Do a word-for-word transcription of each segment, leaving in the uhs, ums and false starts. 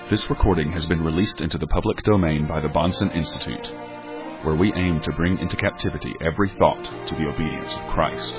This recording has been released into the public domain by the Bahnsen Institute, where we aim to bring into captivity every thought to the obedience of Christ.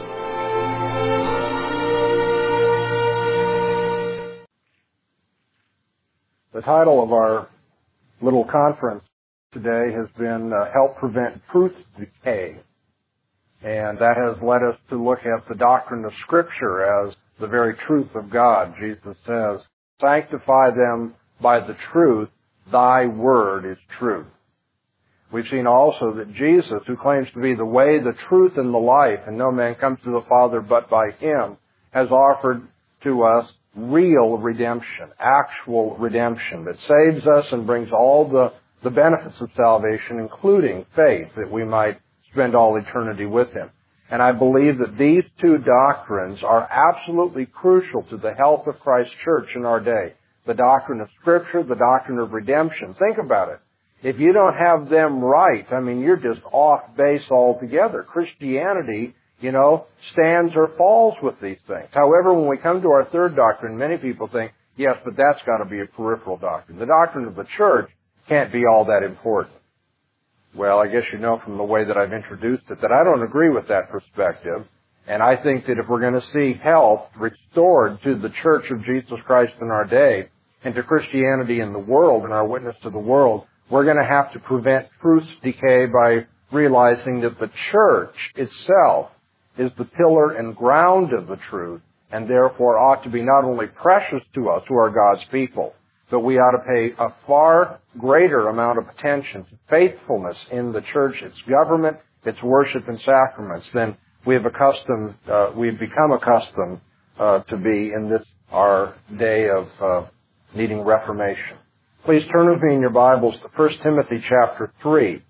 The title of our little conference today has been uh, Help Prevent Truth Decay. And that has led us to look at the doctrine of Scripture as the very truth of God. Jesus says, sanctify them by the truth, thy word is truth. We've seen also that Jesus, who claims to be the way, the truth, and the life, and no man comes to the Father but by him, has offered to us real redemption, actual redemption that saves us and brings all the, the benefits of salvation, including faith, that we might spend all eternity with him. And I believe that these two doctrines are absolutely crucial to the health of Christ's church in our day. The doctrine of Scripture, the doctrine of redemption. Think about it. If you don't have them right, I mean, you're just off base altogether. Christianity, you know, stands or falls with these things. However, when we come to our third doctrine, many people think, yes, but that's got to be a peripheral doctrine. The doctrine of the church can't be all that important. Well, I guess you know from the way that I've introduced it that I don't agree with that perspective. And I think that if we're going to see health restored to the Church of Jesus Christ in our day and to Christianity in the world and our witness to the world, we're going to have to prevent truth's decay by realizing that the church itself is the pillar and ground of the truth and therefore ought to be not only precious to us who are God's people, but we ought to pay a far greater amount of attention to faithfulness in the church, its government, its worship and sacraments than we have accustomed, uh, we've become accustomed uh, to be in this our day of uh, needing reformation. Please turn with me in your Bibles to First Timothy chapter three.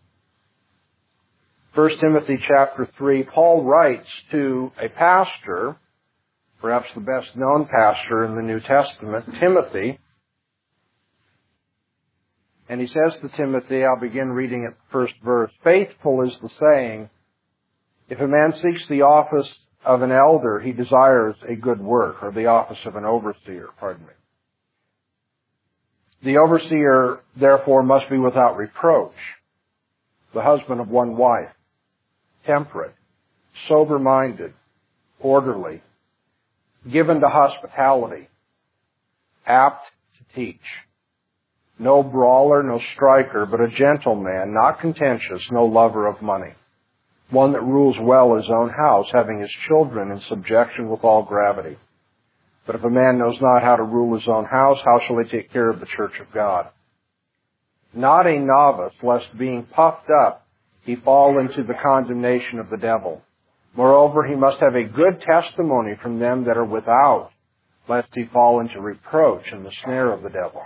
First Timothy chapter three, Paul writes to a pastor, perhaps the best known pastor in the New Testament, Timothy. And he says to Timothy, I'll begin reading at the first verse, faithful is the saying, if a man seeks the office of an elder, he desires a good work, or the office of an overseer, pardon me. The overseer, therefore, must be without reproach, the husband of one wife, temperate, sober-minded, orderly, given to hospitality, apt to teach. No brawler, no striker, but a gentleman, not contentious, no lover of money. One that rules well his own house, having his children in subjection with all gravity. But if a man knows not how to rule his own house, how shall he take care of the church of God? Not a novice, lest being puffed up, he fall into the condemnation of the devil. Moreover, he must have a good testimony from them that are without, lest he fall into reproach and the snare of the devil.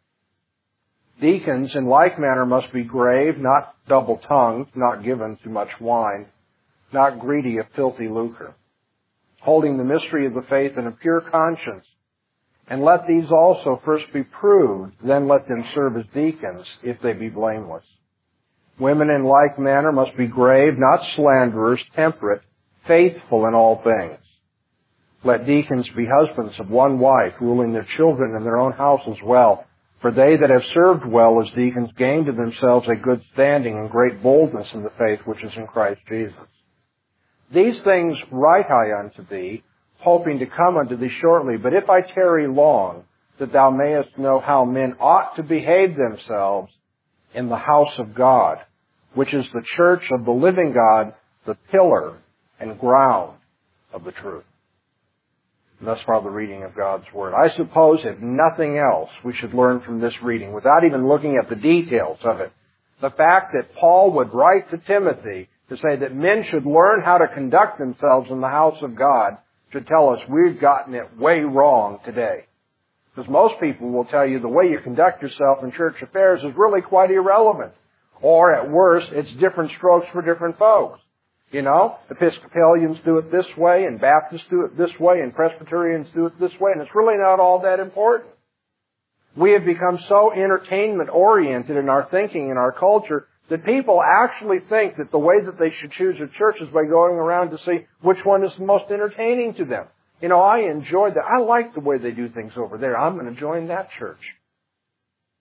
Deacons, in like manner, must be grave, not double-tongued, not given to much wine, not greedy of filthy lucre, holding the mystery of the faith in a pure conscience. And let these also first be proved, then let them serve as deacons, if they be blameless. Women, in like manner, must be grave, not slanderers, temperate, faithful in all things. Let deacons be husbands of one wife, ruling their children and their own house as well. For they that have served well as deacons gain to themselves a good standing and great boldness in the faith which is in Christ Jesus. These things write I unto thee, hoping to come unto thee shortly. But if I tarry long, that thou mayest know how men ought to behave themselves in the house of God, which is the church of the living God, the pillar and ground of the truth. And thus far the reading of God's Word. I suppose, if nothing else, we should learn from this reading, without even looking at the details of it, the fact that Paul would write to Timothy to say that men should learn how to conduct themselves in the house of God should tell us we've gotten it way wrong today. Because most people will tell you the way you conduct yourself in church affairs is really quite irrelevant. Or, at worst, it's different strokes for different folks. You know, Episcopalians do it this way, and Baptists do it this way, and Presbyterians do it this way, and it's really not all that important. We have become so entertainment-oriented in our thinking and our culture that people actually think that the way that they should choose a church is by going around to see which one is the most entertaining to them. You know, I enjoyed that. I like the way they do things over there. I'm going to join that church.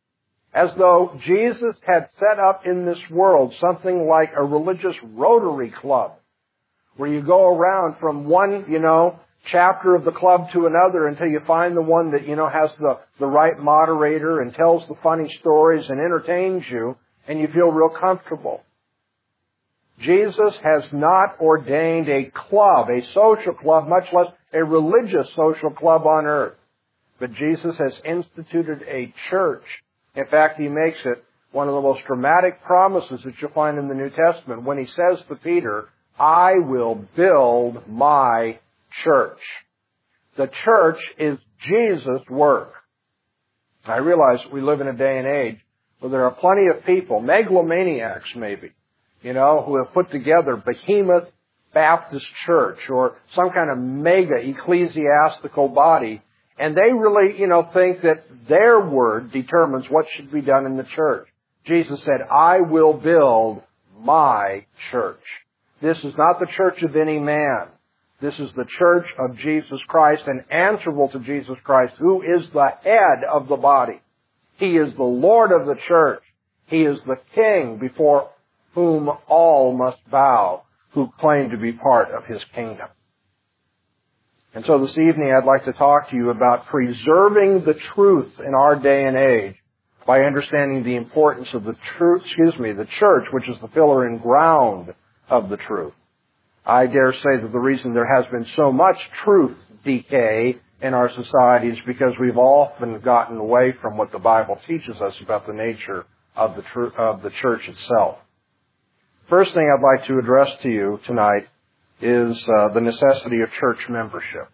as though Jesus had set up in this world something like a religious Rotary Club, where you go around from one, you know, chapter of the club to another until you find the one that, you know, has the, the right moderator and tells the funny stories and entertains you, and you feel real comfortable. Jesus has not ordained a club, a social club, much less a religious social club on earth. But Jesus has instituted a church. In fact, He makes it one of the most dramatic promises that you'll find in the New Testament when He says to Peter, I will build my church. The church is Jesus' work. I realize we live in a day and age where there are plenty of people, megalomaniacs maybe, you know, who have put together Behemoth Baptist Church or some kind of mega ecclesiastical body, and they really, you know, think that their word determines what should be done in the church. Jesus said, I will build my church. This is not the church of any man. This is the church of Jesus Christ and answerable to Jesus Christ, who is the head of the body. He is the Lord of the church. He is the King before whom all must bow who claim to be part of His kingdom. And so this evening I'd like to talk to you about preserving the truth in our day and age by understanding the importance of the truth, excuse me, the church, which is the pillar and ground of the truth. I dare say that the reason there has been so much truth decay in our society is because we've often gotten away from what the Bible teaches us about the nature of the tr- of the church itself. First thing I'd like to address to you tonight is uh, the necessity of church membership.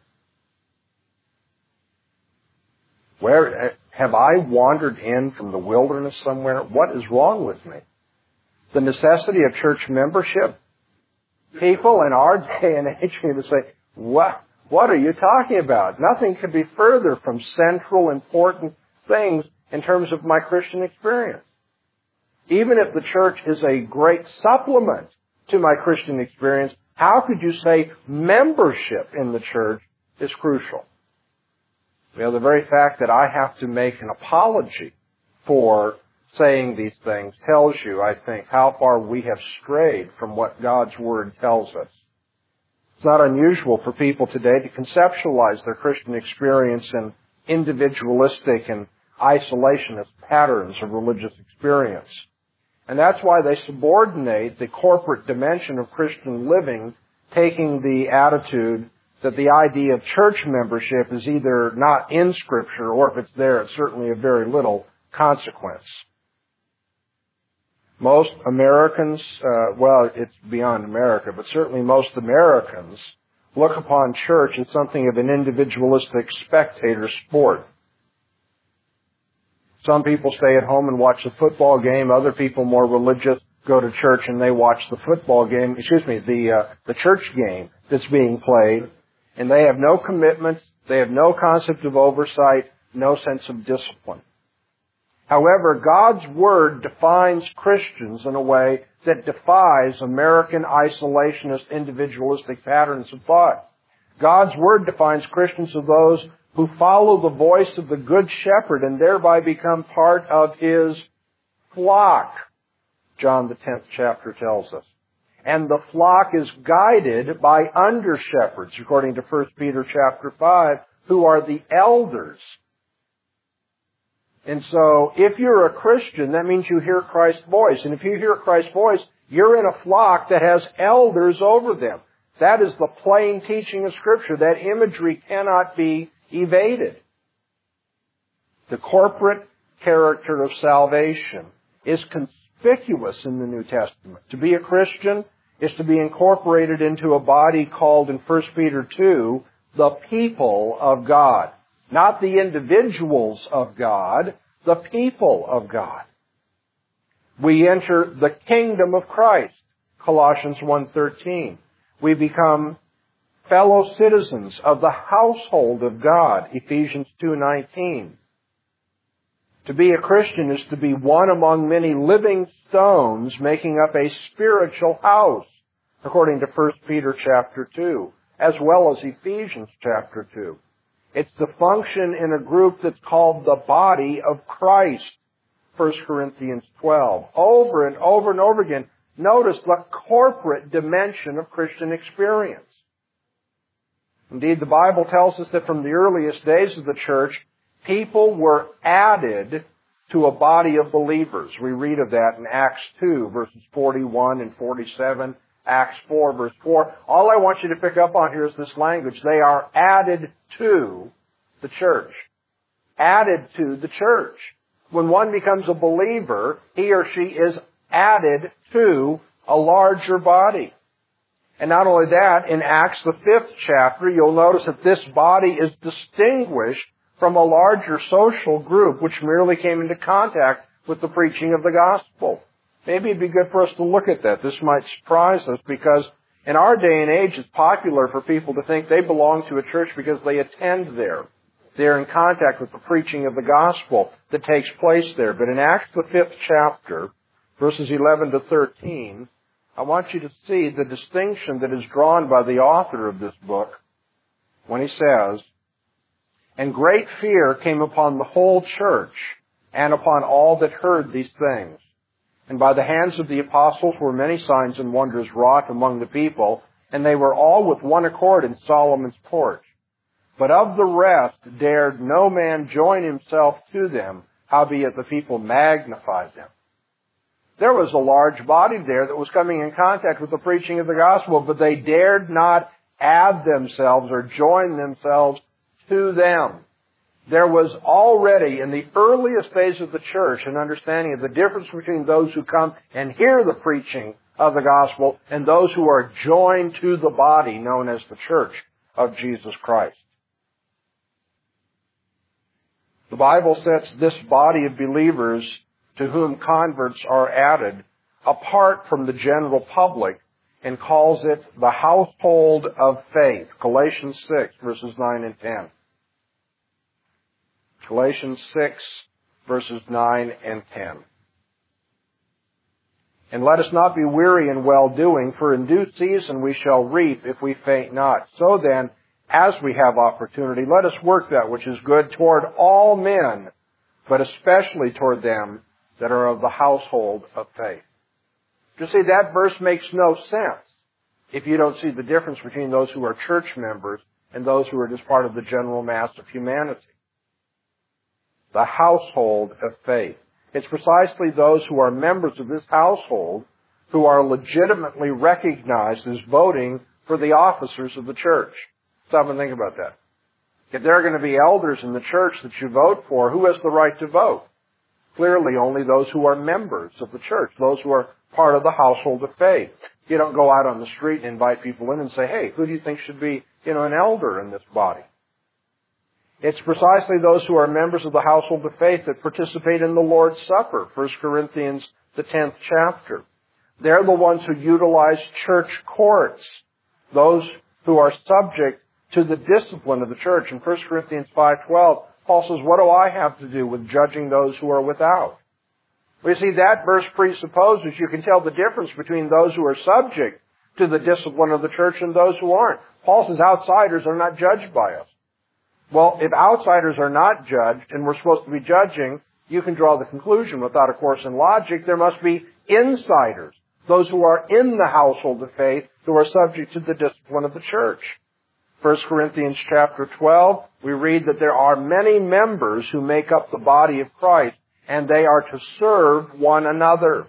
Where have I wandered in from the wilderness somewhere? What is wrong with me? The necessity of church membership? People in our day and age are going to say, what, what are you talking about? Nothing could be further from central, important things in terms of my Christian experience. Even if the church is a great supplement to my Christian experience, how could you say membership in the church is crucial? Well, the very fact that I have to make an apology for saying these things tells you, I think, how far we have strayed from what God's Word tells us. It's not unusual for people today to conceptualize their Christian experience in individualistic and isolationist patterns of religious experience. And that's why they subordinate the corporate dimension of Christian living, taking the attitude that the idea of church membership is either not in Scripture, or if it's there, it's certainly of very little consequence. Most Americans, uh, well, it's beyond America, but certainly most Americans look upon church as something of an individualistic spectator sport. Some people stay at home and watch the football game. Other people, more religious, go to church and they watch the football game, excuse me, the, uh, the church game that's being played. And they have no commitments. They have no concept of oversight, no sense of discipline. However, God's Word defines Christians in a way that defies American isolationist individualistic patterns of thought. God's Word defines Christians as those who follow the voice of the Good Shepherd and thereby become part of His flock, John the tenth chapter tells us. And the flock is guided by under-shepherds, according to First Peter chapter five, who are the elders. And so, if you're a Christian, that means you hear Christ's voice. And if you hear Christ's voice, you're in a flock that has elders over them. That is the plain teaching of Scripture. That imagery cannot be evaded. The corporate character of salvation is conspicuous in the New Testament. To be a Christian is to be incorporated into a body called in First Peter two, the people of God. Not the individuals of God, the people of God. We enter the kingdom of Christ, Colossians one thirteen. We become fellow citizens of the household of God, Ephesians two nineteen. To be a Christian is to be one among many living stones making up a spiritual house, according to First Peter chapter two, as well as Ephesians chapter two. It's the function in a group that's called the body of Christ, First Corinthians twelve. Over and over and over again, notice the corporate dimension of Christian experience. Indeed, the Bible tells us that from the earliest days of the church, people were added to a body of believers. We read of that in Acts two, verses forty-one and forty-seven, Acts four, verse four. All I want you to pick up on here is this language. They are added to the church. Added to the church. When one becomes a believer, he or she is added to a larger body. And not only that, in Acts the fifth chapter, you'll notice that this body is distinguished from a larger social group which merely came into contact with the preaching of the gospel. Maybe it'd be good for us to look at that. This might surprise us because in our day and age it's popular for people to think they belong to a church because they attend there. They're in contact with the preaching of the gospel that takes place there. But in Acts the fifth chapter, verses eleven to thirteen, I want you to see the distinction that is drawn by the author of this book when he says, "And great fear came upon the whole church and upon all that heard these things. And by the hands of the apostles were many signs and wonders wrought among the people, and they were all with one accord in Solomon's porch. But of the rest dared no man join himself to them, howbeit the people magnified them." There was a large body there that was coming in contact with the preaching of the gospel, but they dared not add themselves or join themselves to them. There was already in the earliest days of the church an understanding of the difference between those who come and hear the preaching of the gospel and those who are joined to the body known as the church of Jesus Christ. The Bible sets this body of believers to whom converts are added apart from the general public and calls it the household of faith. Galatians six, verses nine and ten. Galatians six, verses nine and ten. "And let us not be weary in well-doing, for in due season we shall reap if we faint not. So then, as we have opportunity, let us work that which is good toward all men, but especially toward them that are of the household of faith." You see, that verse makes no sense if you don't see the difference between those who are church members and those who are just part of the general mass of humanity. The household of faith. It's precisely those who are members of this household who are legitimately recognized as voting for the officers of the church. Stop and think about that. If there are going to be elders in the church that you vote for, who has the right to vote? Clearly only those who are members of the church, those who are part of the household of faith. You don't go out on the street and invite people in and say, "Hey, who do you think should be, you know, an elder in this body?" It's precisely those who are members of the household of faith that participate in the Lord's Supper, First Corinthians, the tenth chapter. They're the ones who utilize church courts, those who are subject to the discipline of the church. In First Corinthians five twelve, Paul says, "What do I have to do with judging those who are without?" Well, you see, that verse presupposes you can tell the difference between those who are subject to the discipline of the church and those who aren't. Paul says outsiders are not judged by us. Well, if outsiders are not judged and we're supposed to be judging, you can draw the conclusion without a course in logic, there must be insiders, those who are in the household of faith who are subject to the discipline of the church. First Corinthians chapter twelve, we read that there are many members who make up the body of Christ, and they are to serve one another.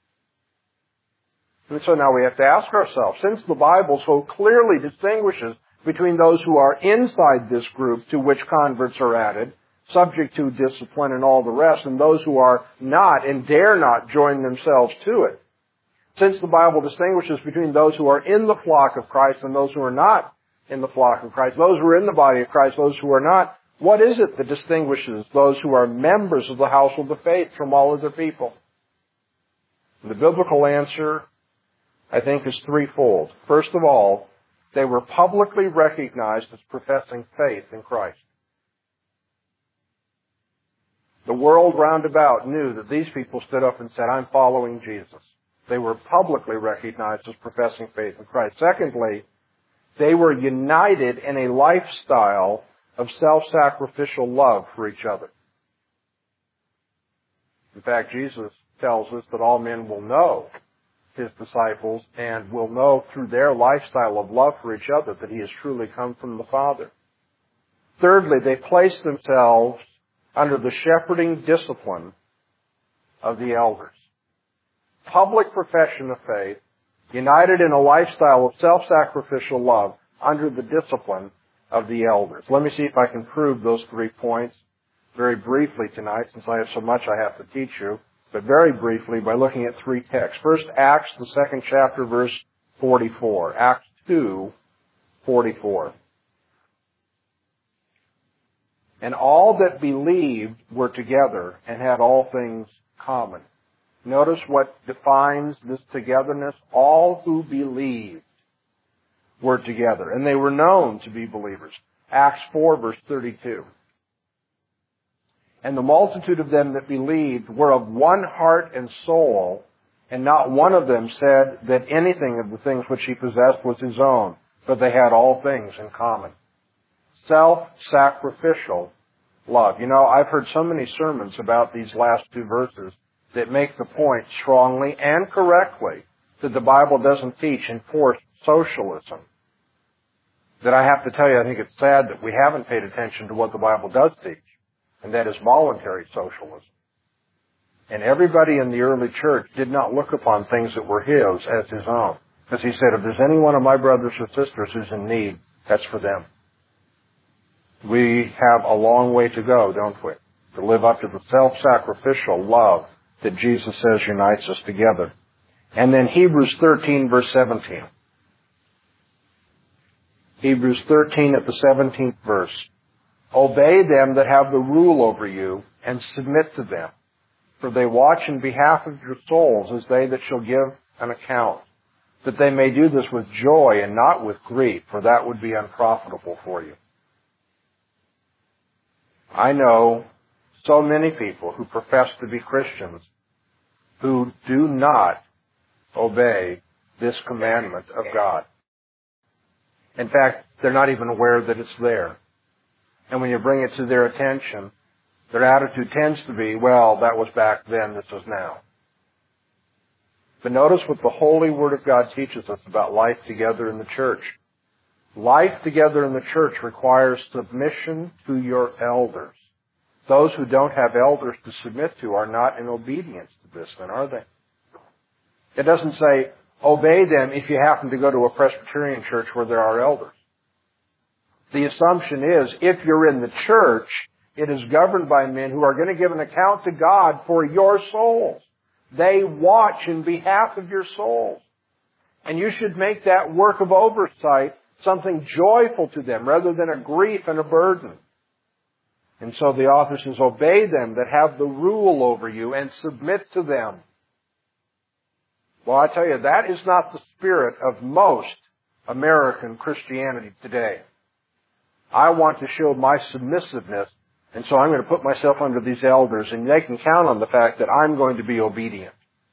And so now we have to ask ourselves, since the Bible so clearly distinguishes between those who are inside this group to which converts are added, subject to discipline and all the rest, and those who are not and dare not join themselves to it, since the Bible distinguishes between those who are in the flock of Christ and those who are not in the flock of Christ, those who are in the body of Christ, those who are not, what is it that distinguishes those who are members of the household of faith from all other people? And the biblical answer, I think, is threefold. First of all, they were publicly recognized as professing faith in Christ. The world round about knew that these people stood up and said, "I'm following Jesus." They were publicly recognized as professing faith in Christ. Secondly, they were united in a lifestyle of self-sacrificial love for each other. In fact, Jesus tells us that all men will know His disciples and will know through their lifestyle of love for each other that He has truly come from the Father. Thirdly, they place themselves under the shepherding discipline of the elders. Public profession of faith, united in a lifestyle of self-sacrificial love under the discipline of the elders. Let me see if I can prove those three points very briefly tonight, since I have so much I have to teach you, but very briefly by looking at three texts. First, Acts, the second chapter, verse forty-four. Acts two, forty-four. And all that believed were together and had all things common. Notice what defines this togetherness. All who believed were together, and they were known to be believers. Acts four, verse thirty-two. And the multitude of them that believed were of one heart and soul, and not one of them said that anything of the things which he possessed was his own, but they had all things in common. Self-sacrificial love. You know, I've heard so many sermons about these last two verses that make the point strongly and correctly that the Bible doesn't teach enforced socialism. That I have to tell you, I think it's sad that we haven't paid attention to what the Bible does teach, and that is voluntary socialism. And everybody in the early church did not look upon things that were his as his own. As he said, if there's any one of my brothers or sisters who's in need, that's for them. We have a long way to go, don't we? To live up to the self-sacrificial love that Jesus says unites us together. And then Hebrews thirteen, verse seventeen. Hebrews thirteen at the seventeenth verse. Obey them that have the rule over you, and submit to them. For they watch in behalf of your souls as they that shall give an account. That they may do this with joy and not with grief, for that would be unprofitable for you. I know so many people who profess to be Christians who do not obey this commandment of God. In fact, they're not even aware that it's there. And when you bring it to their attention, their attitude tends to be, well, that was back then, this is now. But notice what the Holy Word of God teaches us about life together in the church. Life together in the church requires submission to your elders. Those who don't have elders to submit to are not in obedience to this, then, are they? It doesn't say, obey them if you happen to go to a Presbyterian church where there are elders. The assumption is, if you're in the church, it is governed by men who are going to give an account to God for your souls. They watch in behalf of your souls. And you should make that work of oversight something joyful to them rather than a grief and a burden. And so the author says, obey them that have the rule over you and submit to them. Well, I tell you, that is not the spirit of most American Christianity today. I want to show my submissiveness, and so I'm going to put myself under these elders, and they can count on the fact that I'm going to be obedient.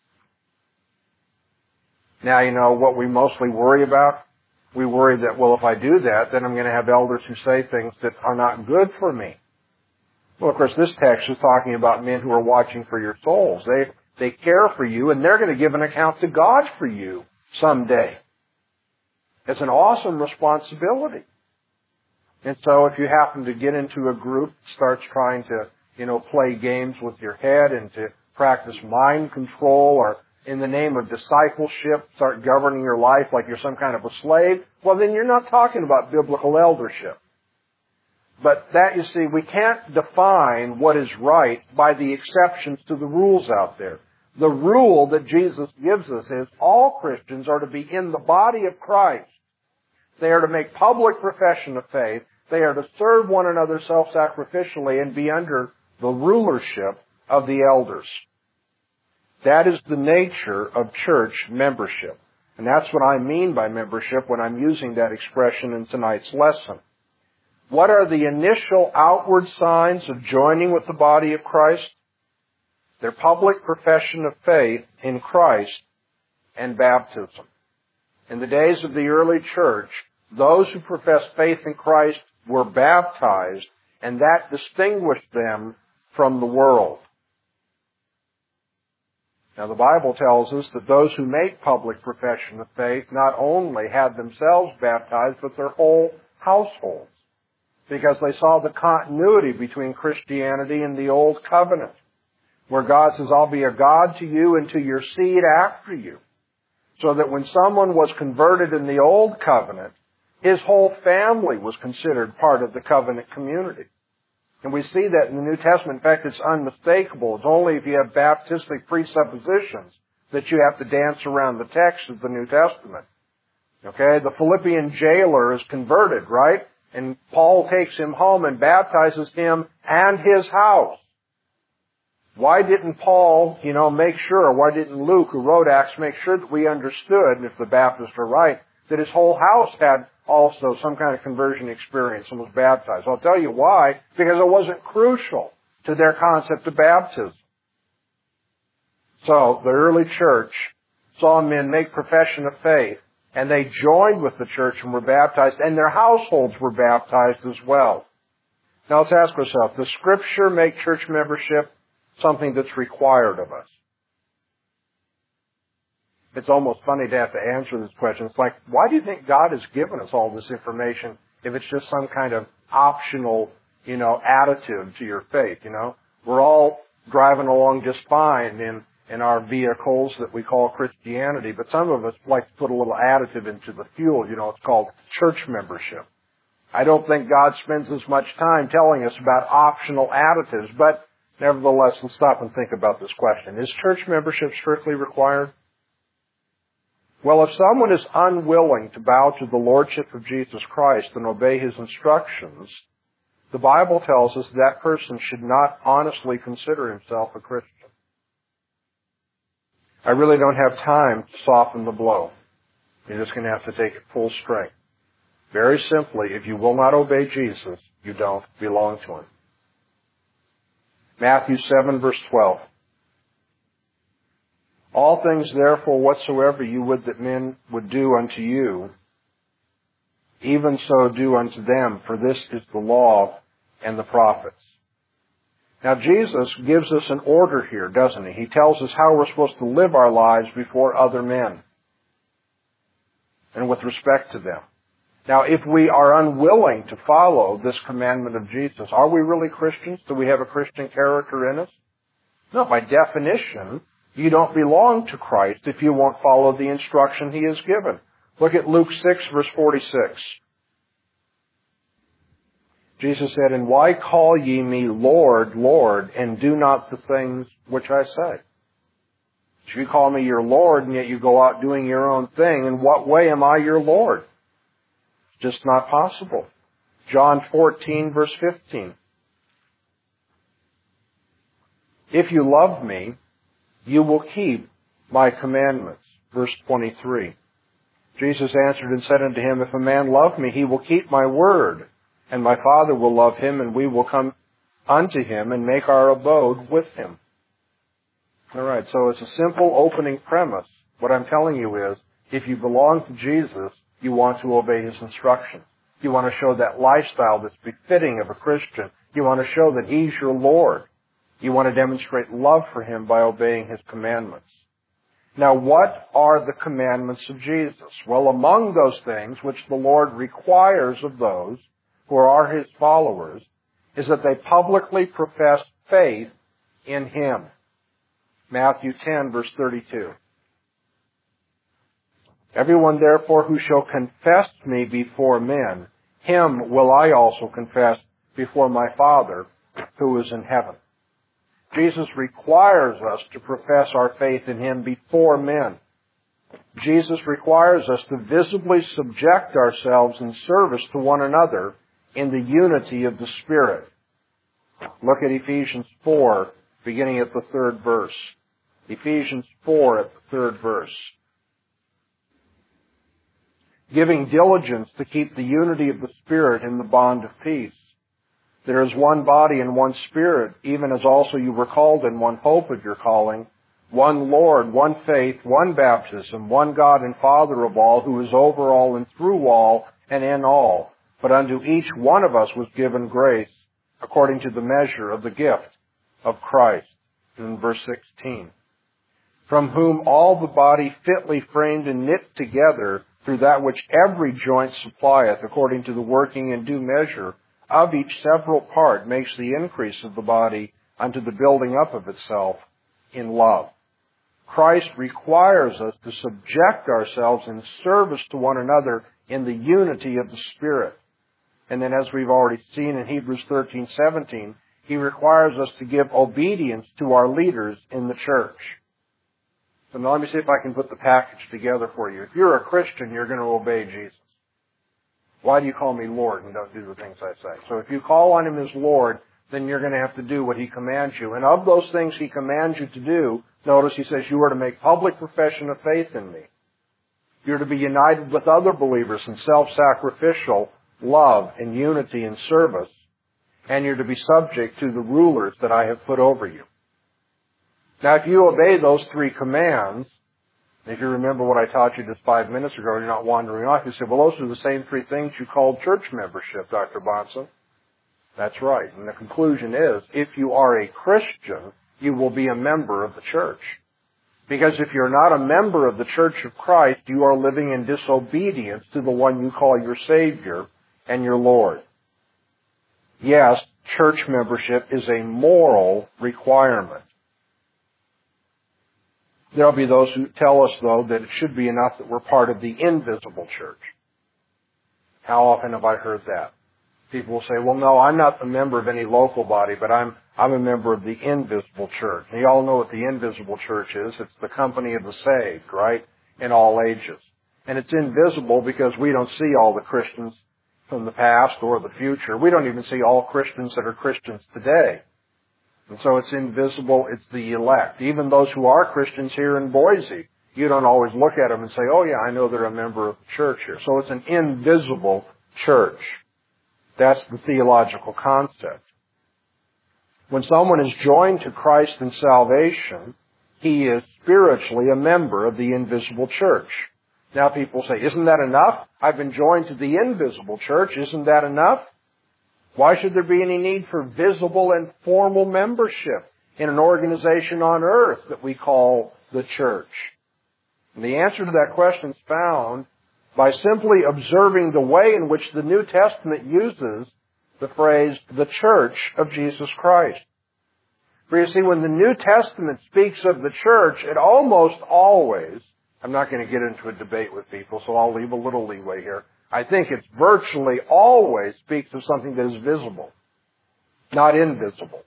Now, you know what we mostly worry about? We worry that, well, if I do that, then I'm going to have elders who say things that are not good for me. Well, of course, this text is talking about men who are watching for your souls. They they care for you, and they're going to give an account to God for you someday. It's an awesome responsibility. And so if you happen to get into a group that starts trying to, you know, play games with your head and to practice mind control or in the name of discipleship start governing your life like you're some kind of a slave, well, then you're not talking about biblical eldership. But that, you see, we can't define what is right by the exceptions to the rules out there. The rule that Jesus gives us is all Christians are to be in the body of Christ. They are to make public profession of faith. They are to serve one another self-sacrificially and be under the rulership of the elders. That is the nature of church membership. And that's what I mean by membership when I'm using that expression in tonight's lesson. What are the initial outward signs of joining with the body of Christ? Their public profession of faith in Christ and baptism. In the days of the early church, those who professed faith in Christ were baptized, and that distinguished them from the world. Now, the Bible tells us that those who make public profession of faith not only had themselves baptized, but their whole households, because they saw the continuity between Christianity and the Old Covenant, where God says, I'll be a God to you and to your seed after you. So that when someone was converted in the Old Covenant, his whole family was considered part of the covenant community. And we see that in the New Testament. In fact, it's unmistakable. It's only if you have Baptistic presuppositions that you have to dance around the text of the New Testament. Okay? The Philippian jailer is converted, right? And Paul takes him home and baptizes him and his house. Why didn't Paul, you know, make sure, why didn't Luke, who wrote Acts, make sure that we understood, if the Baptists are right, that his whole house had also some kind of conversion experience and was baptized? I'll tell you why. Because it wasn't crucial to their concept of baptism. So, the early church saw men make profession of faith, and they joined with the church and were baptized, and their households were baptized as well. Now let's ask ourselves, does Scripture make church membership something that's required of us? It's almost funny to have to answer this question. It's like, why do you think God has given us all this information if it's just some kind of optional, you know, additive to your faith, you know? We're all driving along just fine in, in our vehicles that we call Christianity, but some of us like to put a little additive into the fuel, you know, it's called church membership. I don't think God spends as much time telling us about optional additives, but nevertheless, let's stop and think about this question. Is church membership strictly required? Well, if someone is unwilling to bow to the Lordship of Jesus Christ and obey His instructions, the Bible tells us that person should not honestly consider himself a Christian. I really don't have time to soften the blow. You're just going to have to take it full strength. Very simply, if you will not obey Jesus, you don't belong to Him. Matthew seven, verse twelve. All things, therefore, whatsoever you would that men would do unto you, even so do unto them, for this is the law and the prophets. Now, Jesus gives us an order here, doesn't He? He tells us how we're supposed to live our lives before other men and with respect to them. Now, if we are unwilling to follow this commandment of Jesus, are we really Christians? Do we have a Christian character in us? No, by definition, you don't belong to Christ if you won't follow the instruction He has given. Look at Luke six, verse forty-six. Jesus said, "And why call ye me Lord, Lord, and do not the things which I say?" If you call me your Lord, and yet you go out doing your own thing, in what way am I your Lord? It's just not possible. John fourteen, verse fifteen. If you love me, you will keep my commandments. Verse twenty-three. Jesus answered and said unto him, If a man love me, he will keep my word, and my Father will love him, and we will come unto him and make our abode with him. All right, so it's a simple opening premise. What I'm telling you is, if you belong to Jesus, you want to obey His instructions. You want to show that lifestyle that's befitting of a Christian. You want to show that He's your Lord. You want to demonstrate love for Him by obeying His commandments. Now, what are the commandments of Jesus? Well, among those things which the Lord requires of those who are His followers is that they publicly profess faith in Him. Matthew ten, verse thirty-two. Everyone, therefore, who shall confess me before men, him will I also confess before my Father who is in heaven. Jesus requires us to profess our faith in Him before men. Jesus requires us to visibly subject ourselves in service to one another in the unity of the Spirit. Look at Ephesians four, beginning at the third verse. Ephesians four at the third verse. Giving diligence to keep the unity of the Spirit in the bond of peace. There is one body and one Spirit, even as also you were called in one hope of your calling, one Lord, one faith, one baptism, one God and Father of all, who is over all and through all and in all. But unto each one of us was given grace according to the measure of the gift of Christ. In verse sixteen. from whom all the body fitly framed and knit together through that which every joint supplieth, according to the working in due measure of each several part, makes the increase of the body unto the building up of itself in love. Christ requires us to subject ourselves in service to one another in the unity of the Spirit. And then, as we've already seen in Hebrews thirteen seventeen, He requires us to give obedience to our leaders in the church. So now let me see if I can put the package together for you. If you're a Christian, you're going to obey Jesus. Why do you call me Lord and don't do the things I say? So if you call on Him as Lord, then you're going to have to do what He commands you. And of those things He commands you to do, notice He says you are to make public profession of faith in Me. You're to be united with other believers in self-sacrificial love and unity and service. And you're to be subject to the rulers that I have put over you. Now, if you obey those three commands, if you remember what I taught you just five minutes ago, you're not wandering off, you say, well, those are the same three things you called church membership, Doctor Bonson. That's right. And the conclusion is, if you are a Christian, you will be a member of the church. Because if you're not a member of the Church of Christ, you are living in disobedience to the one you call your Savior and your Lord. Yes, church membership is a moral requirement. There'll be those who tell us, though, that it should be enough that we're part of the invisible church. How often have I heard that? People will say, well, no, I'm not a member of any local body, but I'm I'm a member of the invisible church. And you all know what the invisible church is. It's the company of the saved, right? In all ages. And it's invisible because we don't see all the Christians from the past or the future. We don't even see all Christians that are Christians today. And so it's invisible, it's the elect. Even those who are Christians here in Boise, you don't always look at them and say, oh yeah, I know they're a member of the church here. So it's an invisible church. That's the theological concept. When someone is joined to Christ in salvation, he is spiritually a member of the invisible church. Now people say, isn't that enough? I've been joined to the invisible church. Isn't that enough? Why should there be any need for visible and formal membership in an organization on earth that we call the church? And the answer to that question is found by simply observing the way in which the New Testament uses the phrase, the church of Jesus Christ. For you see, when the New Testament speaks of the church, it almost always, I'm not going to get into a debate with people, so I'll leave a little leeway here. I think it virtually always speaks of something that is visible, not invisible.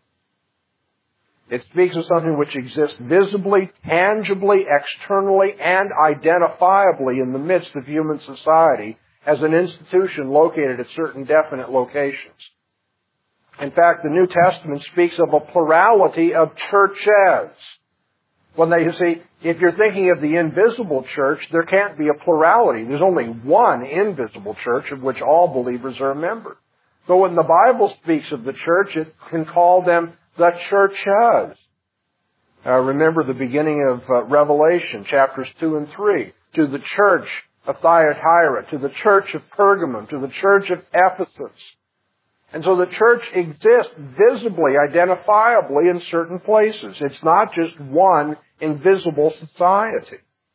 It speaks of something which exists visibly, tangibly, externally, and identifiably in the midst of human society as an institution located at certain definite locations. In fact, the New Testament speaks of a plurality of churches. When they, you see, if you're thinking of the invisible church, there can't be a plurality. There's only one invisible church of which all believers are a member. So when the Bible speaks of the church, it can call them the churches. Uh, remember the beginning of uh, Revelation, chapters two and three. To the church of Thyatira, to the church of Pergamum, to the church of Ephesus. And so the church exists visibly, identifiably in certain places. It's not just one invisible society.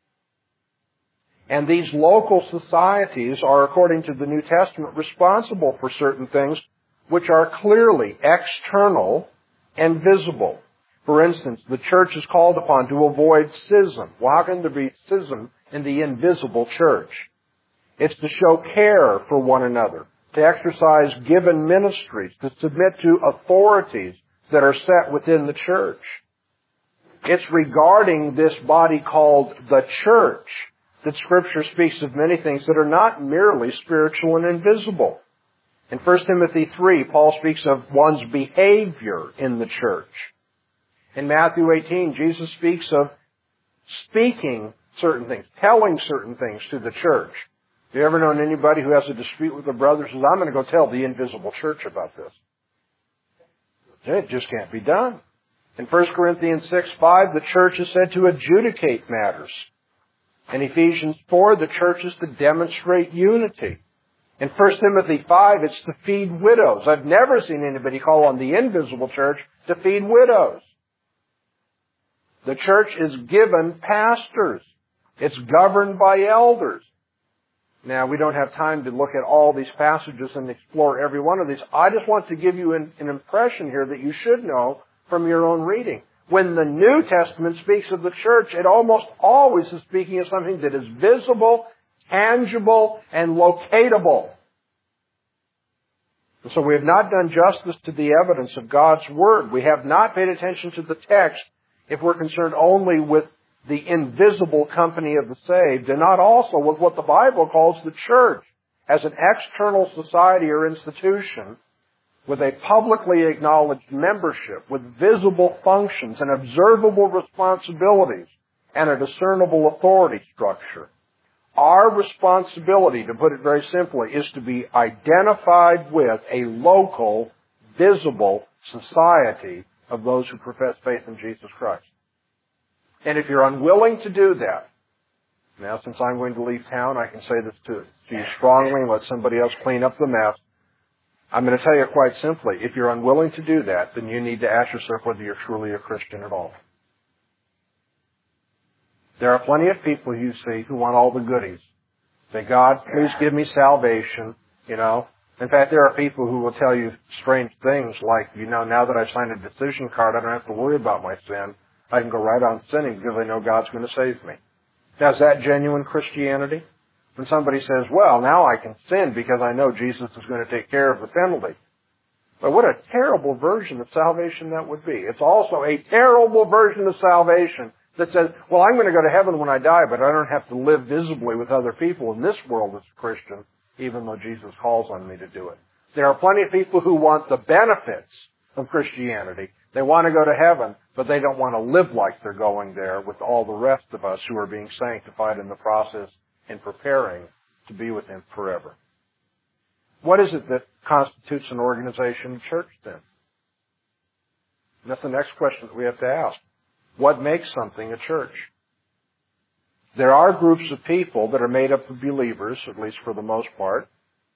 And these local societies are, according to the New Testament, responsible for certain things which are clearly external and visible. For instance, the church is called upon to avoid schism. Well, how can there be schism in the invisible church? It's to show care for one another, to exercise given ministries, to submit to authorities that are set within the church. It's regarding this body called the church that Scripture speaks of many things that are not merely spiritual and invisible. In First Timothy three, Paul speaks of one's behavior in the church. In Matthew eighteen, Jesus speaks of speaking certain things, telling certain things to the church. Have you ever known anybody who has a dispute with a brother who says, I'm going to go tell the invisible church about this? It just can't be done. In First Corinthians six five, the church is said to adjudicate matters. In Ephesians four, the church is to demonstrate unity. In First Timothy five, it's to feed widows. I've never seen anybody call on the invisible church to feed widows. The church is given pastors. It's governed by elders. Now, we don't have time to look at all these passages and explore every one of these. I just want to give you an, an impression here that you should know from your own reading. When the New Testament speaks of the church, it almost always is speaking of something that is visible, tangible, and locatable. And so we have not done justice to the evidence of God's Word. We have not paid attention to the text if we're concerned only with the invisible company of the saved, and not also with what the Bible calls the church as an external society or institution with a publicly acknowledged membership, with visible functions and observable responsibilities and a discernible authority structure. Our responsibility, to put it very simply, is to be identified with a local, visible society of those who profess faith in Jesus Christ. And if you're unwilling to do that, now since I'm going to leave town, I can say this to you strongly and let somebody else clean up the mess. I'm going to tell you quite simply, if you're unwilling to do that, then you need to ask yourself whether you're truly a Christian at all. There are plenty of people you see who want all the goodies. Say, God, please give me salvation, you know. In fact, there are people who will tell you strange things like, you know, now that I've signed a decision card, I don't have to worry about my sin. I can go right on sinning because I know God's going to save me. Now, is that genuine Christianity? When somebody says, well, now I can sin because I know Jesus is going to take care of the penalty. But what a terrible version of salvation that would be. It's also a terrible version of salvation that says, well, I'm going to go to heaven when I die, but I don't have to live visibly with other people in this world as a Christian, even though Jesus calls on me to do it. There are plenty of people who want the benefits of Christianity. They want to go to heaven, but they don't want to live like they're going there with all the rest of us who are being sanctified in the process and preparing to be with Him forever. What is it that constitutes an organization, a church, then? And that's the next question that we have to ask. What makes something a church? There are groups of people that are made up of believers, at least for the most part,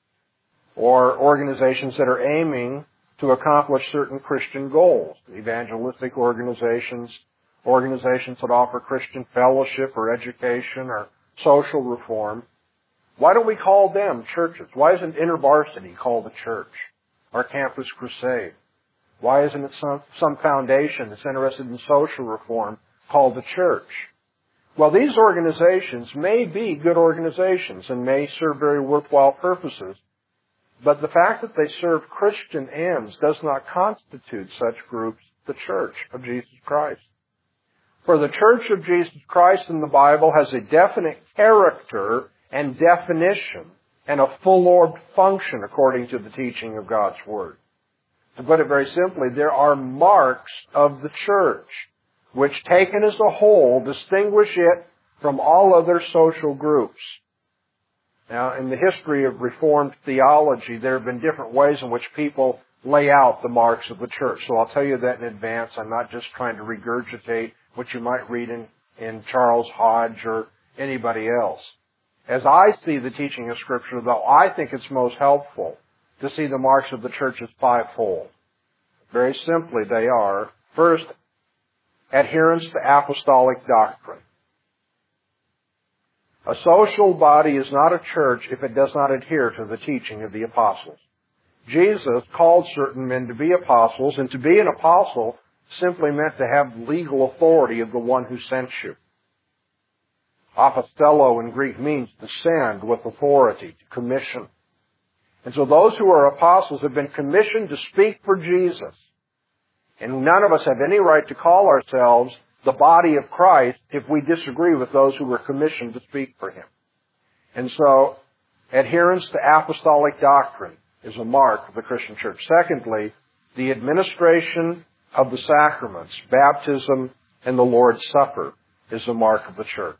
or organizations that are aiming to accomplish certain Christian goals. Evangelistic organizations, organizations that offer Christian fellowship or education or social reform. Why don't we call them churches? Why isn't InterVarsity called a church? Or Campus Crusade? Why isn't it some, some foundation that's interested in social reform called the church? Well, these organizations may be good organizations and may serve very worthwhile purposes, but the fact that they serve Christian ends does not constitute such groups the Church of Jesus Christ. For the Church of Jesus Christ in the Bible has a definite character and definition and a full-orbed function according to the teaching of God's Word. To put it very simply, there are marks of the church which, taken as a whole, distinguish it from all other social groups. Now, in the history of Reformed theology, there have been different ways in which people lay out the marks of the church. So I'll tell you that in advance. I'm not just trying to regurgitate what you might read in, in Charles Hodge or anybody else. As I see the teaching of Scripture, though, I think it's most helpful to see the marks of the church as fivefold. Very simply, they are, first, adherence to apostolic doctrine. A social body is not a church if it does not adhere to the teaching of the apostles. Jesus called certain men to be apostles, and to be an apostle simply meant to have legal authority of the one who sent you. Apostello in Greek means to send with authority, to commission. And so those who are apostles have been commissioned to speak for Jesus. And none of us have any right to call ourselves the body of Christ if we disagree with those who were commissioned to speak for Him. And so, adherence to apostolic doctrine is a mark of the Christian church. Secondly, the administration of the sacraments, baptism and the Lord's Supper, is a mark of the church.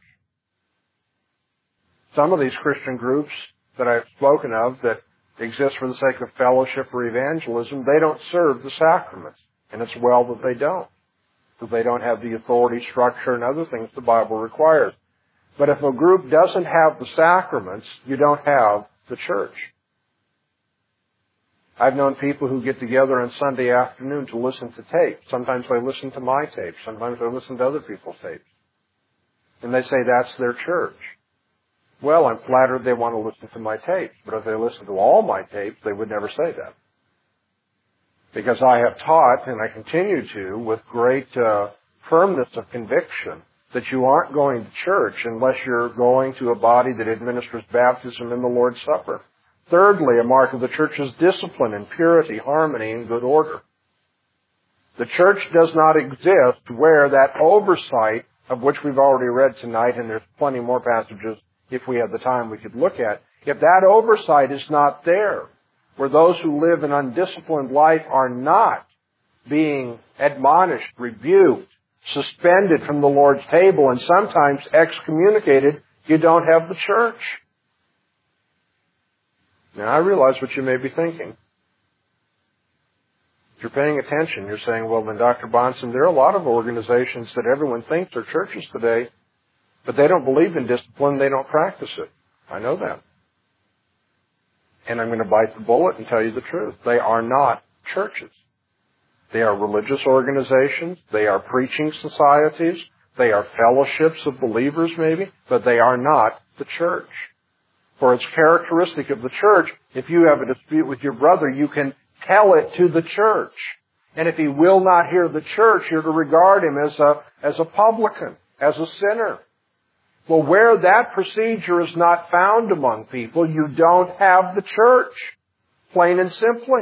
Some of these Christian groups that I've spoken of that exist for the sake of fellowship or evangelism, they don't serve the sacraments. And it's well that they don't, because they don't have the authority, structure, and other things the Bible requires. But if a group doesn't have the sacraments, you don't have the church. I've known people who get together on Sunday afternoon to listen to tapes. Sometimes they listen to my tapes. Sometimes they listen to other people's tapes. And they say that's their church. Well, I'm flattered they want to listen to my tapes. But if they listen to all my tapes, they would never say that. Because I have taught, and I continue to, with great uh, firmness of conviction, that you aren't going to church unless you're going to a body that administers baptism in the Lord's Supper. Thirdly, a mark of the church is discipline and purity, harmony, and good order. The church does not exist where that oversight, of which we've already read tonight, and there's plenty more passages if we had the time we could look at, if that oversight is not there, where those who live an undisciplined life are not being admonished, rebuked, suspended from the Lord's table, and sometimes excommunicated, you don't have the church. Now, I realize what you may be thinking. If you're paying attention, you're saying, well, then, Doctor Bahnsen, there are a lot of organizations that everyone thinks are churches today, but they don't believe in discipline, they don't practice it. I know that. And I'm going to bite the bullet and tell you the truth. They are not churches. They are religious organizations. They are preaching societies. They are fellowships of believers, maybe, but they are not the church. For it's characteristic of the church, if you have a dispute with your brother, you can tell it to the church. And if he will not hear the church, you're to regard him as a, as a publican, as a sinner. Well, where that procedure is not found among people, you don't have the church, plain and simply.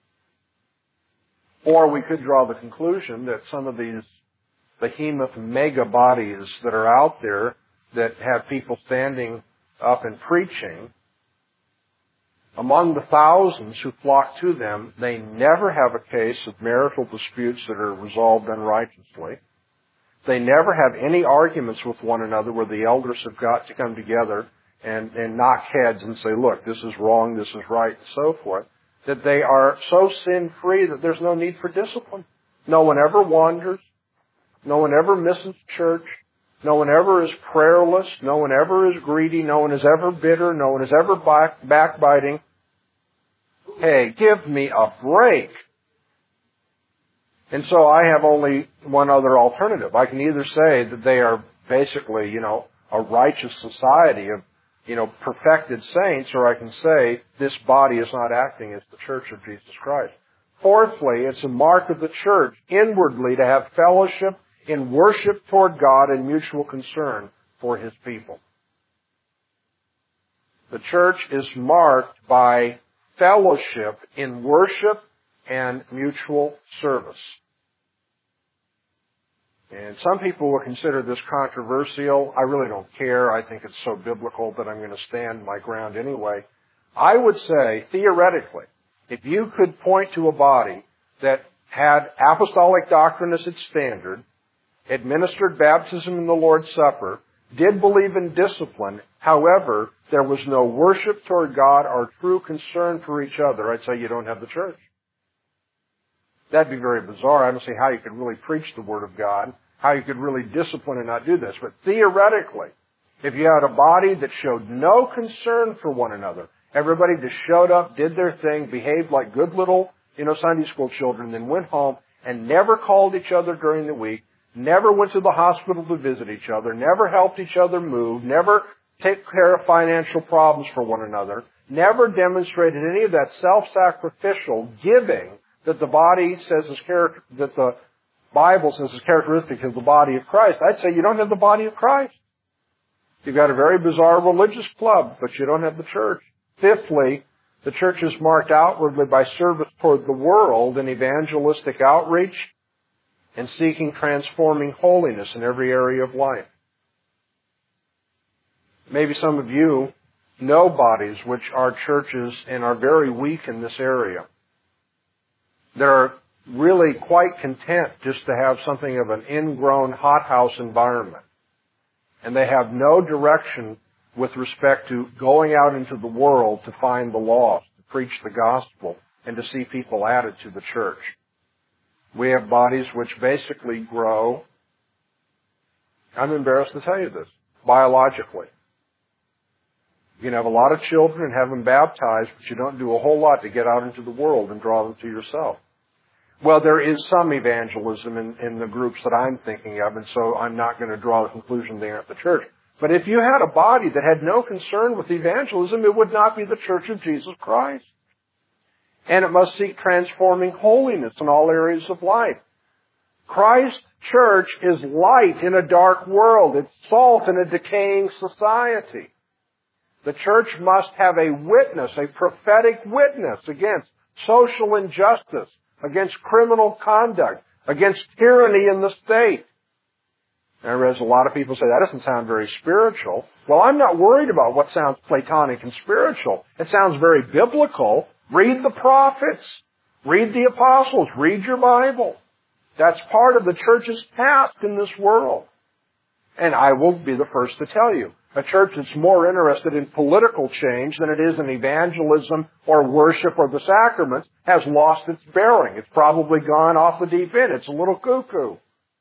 Or we could draw the conclusion that some of these behemoth mega bodies that are out there that have people standing up and preaching, among the thousands who flock to them, they never have a case of marital disputes that are resolved unrighteously. They never have any arguments with one another where the elders have got to come together and, and knock heads and say, look, this is wrong, this is right, and so forth. That they are so sin-free that there's no need for discipline. No one ever wanders. No one ever misses church. No one ever is prayerless. No one ever is greedy. No one is ever bitter. No one is ever back, backbiting. Hey, give me a break. And so I have only one other alternative. I can either say that they are basically, you know, a righteous society of, you know, perfected saints, or I can say this body is not acting as the church of Jesus Christ. Fourthly, it's a mark of the church inwardly to have fellowship in worship toward God and mutual concern for His people. The church is marked by fellowship in worship and mutual service. And some people will consider this controversial. I really don't care. I think it's so biblical that I'm going to stand my ground anyway. I would say, theoretically, if you could point to a body that had apostolic doctrine as its standard, administered baptism in the Lord's Supper, did believe in discipline, however, there was no worship toward God or true concern for each other, I'd say you don't have the church. That'd be very bizarre. I don't see how you could really preach the Word of God, how you could really discipline and not do this. But theoretically, if you had a body that showed no concern for one another, everybody just showed up, did their thing, behaved like good little, you know, Sunday school children, then went home and never called each other during the week, never went to the hospital to visit each other, never helped each other move, never take care of financial problems for one another, never demonstrated any of that self-sacrificial giving that the body says is character, that the Bible says is characteristic of the body of Christ, I'd say you don't have the body of Christ. You've got a very bizarre religious club, but you don't have the church. Fifthly, the church is marked outwardly by service toward the world and evangelistic outreach and seeking transforming holiness in every area of life. Maybe some of you know bodies which are churches and are very weak in this area. They're really quite content just to have something of an ingrown hothouse environment. And they have no direction with respect to going out into the world to find the lost, to preach the gospel, and to see people added to the church. We have bodies which basically grow, I'm embarrassed to tell you this, biologically. You can have a lot of children and have them baptized, but you don't do a whole lot to get out into the world and draw them to yourself. Well, there is some evangelism in, in the groups that I'm thinking of, and so I'm not going to draw the conclusion they aren't the church. But if you had a body that had no concern with evangelism, it would not be the Church of Jesus Christ. And it must seek transforming holiness in all areas of life. Christ's church is light in a dark world. It's salt in a decaying society. The church must have a witness, a prophetic witness against social injustice, against criminal conduct, against tyranny in the state. And I realize a lot of people say, that doesn't sound very spiritual. Well, I'm not worried about what sounds Platonic and spiritual. It sounds very biblical. Read the prophets. Read the apostles. Read your Bible. That's part of the church's task in this world. And I will be the first to tell you, a church that's more interested in political change than it is in evangelism or worship or the sacraments has lost its bearing. It's probably gone off the deep end. It's a little cuckoo.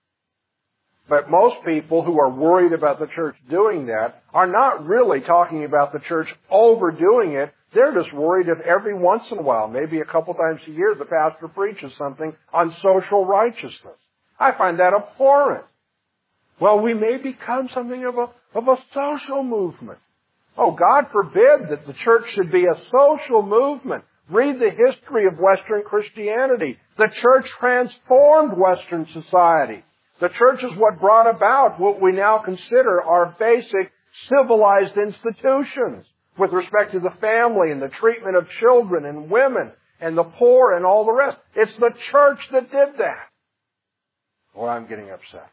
But most people who are worried about the church doing that are not really talking about the church overdoing it. They're just worried if every once in a while, maybe a couple times a year, the pastor preaches something on social righteousness. I find that abhorrent. Well, we may become something of a, of a social movement. Oh, God forbid that the church should be a social movement. Read the history of Western Christianity. The church transformed Western society. The church is what brought about what we now consider our basic civilized institutions with respect to the family and the treatment of children and women and the poor and all the rest. It's the church that did that. Well, I'm getting upset.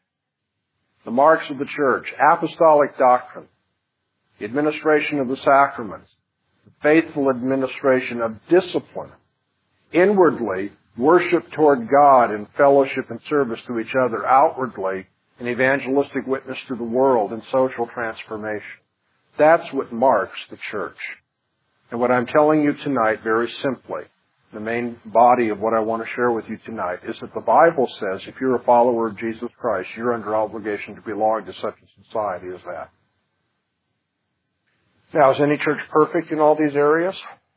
The marks of the church: apostolic doctrine, the administration of the sacraments, the faithful administration of discipline, inwardly worship toward God in fellowship and service to each other, outwardly an evangelistic witness to the world and social transformation. That's what marks the church. And what I'm telling you tonight, very simply, the main body of what I want to share with you tonight, is that the Bible says if you're a follower of Jesus Christ, you're under obligation to belong to such a society as that. Now, is any church perfect in all these areas?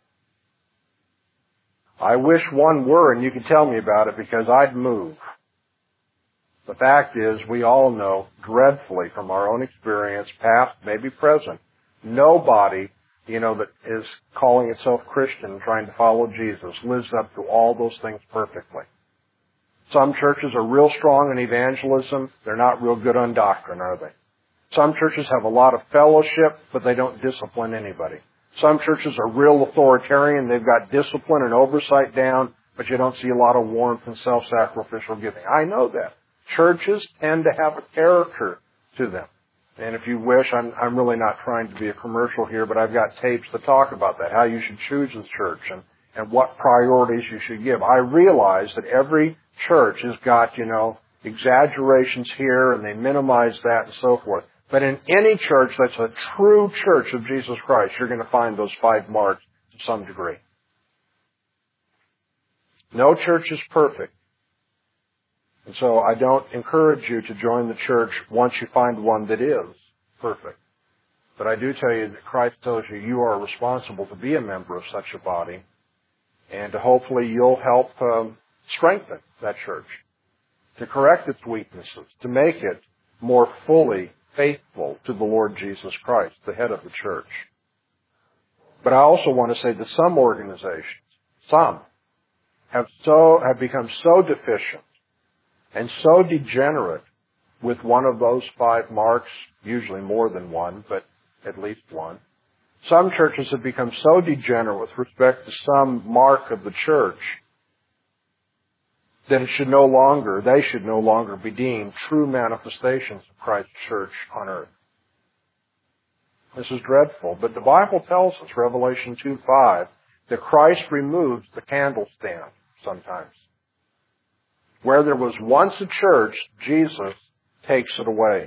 I wish one were, and you could tell me about it, because I'd move. The fact is, we all know dreadfully from our own experience, past, maybe present, nobody, you know, that is calling itself Christian, trying to follow Jesus, lives up to all those things perfectly. Some churches are real strong in evangelism. They're not real good on doctrine, are they? Some churches have a lot of fellowship, but they don't discipline anybody. Some churches are real authoritarian. They've got discipline and oversight down, but you don't see a lot of warmth and self-sacrificial giving. I know that. Churches tend to have a character to them. And if you wish, I'm, I'm really not trying to be a commercial here, but I've got tapes that talk about that, how you should choose the church and, and what priorities you should give. I realize that every church has got, you know, exaggerations here, and they minimize that and so forth. But in any church that's a true church of Jesus Christ, you're going to find those five marks to some degree. No church is perfect. And so I don't encourage you to join the church once you find one that is perfect. But I do tell you that Christ tells you you are responsible to be a member of such a body, and hopefully you'll help um, strengthen that church, to correct its weaknesses, to make it more fully faithful to the Lord Jesus Christ, the head of the church. But I also want to say that some organizations, some, have so have become so deficient and so degenerate with one of those five marks, usually more than one, but at least one. Some churches have become so degenerate with respect to some mark of the church that it should no longer, they should no longer be deemed true manifestations of Christ's church on earth. This is dreadful, but the Bible tells us, Revelation two five, that Christ removes the candlestand sometimes. Where there was once a church, Jesus takes it away.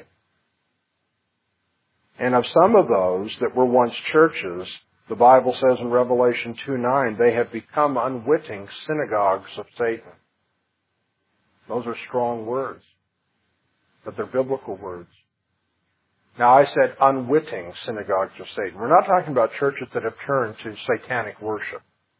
And of some of those that were once churches, the Bible says in Revelation two nine, they have become unwitting synagogues of Satan. Those are strong words, but they're biblical words. Now, I said unwitting synagogues of Satan. We're not talking about churches that have turned to satanic worship.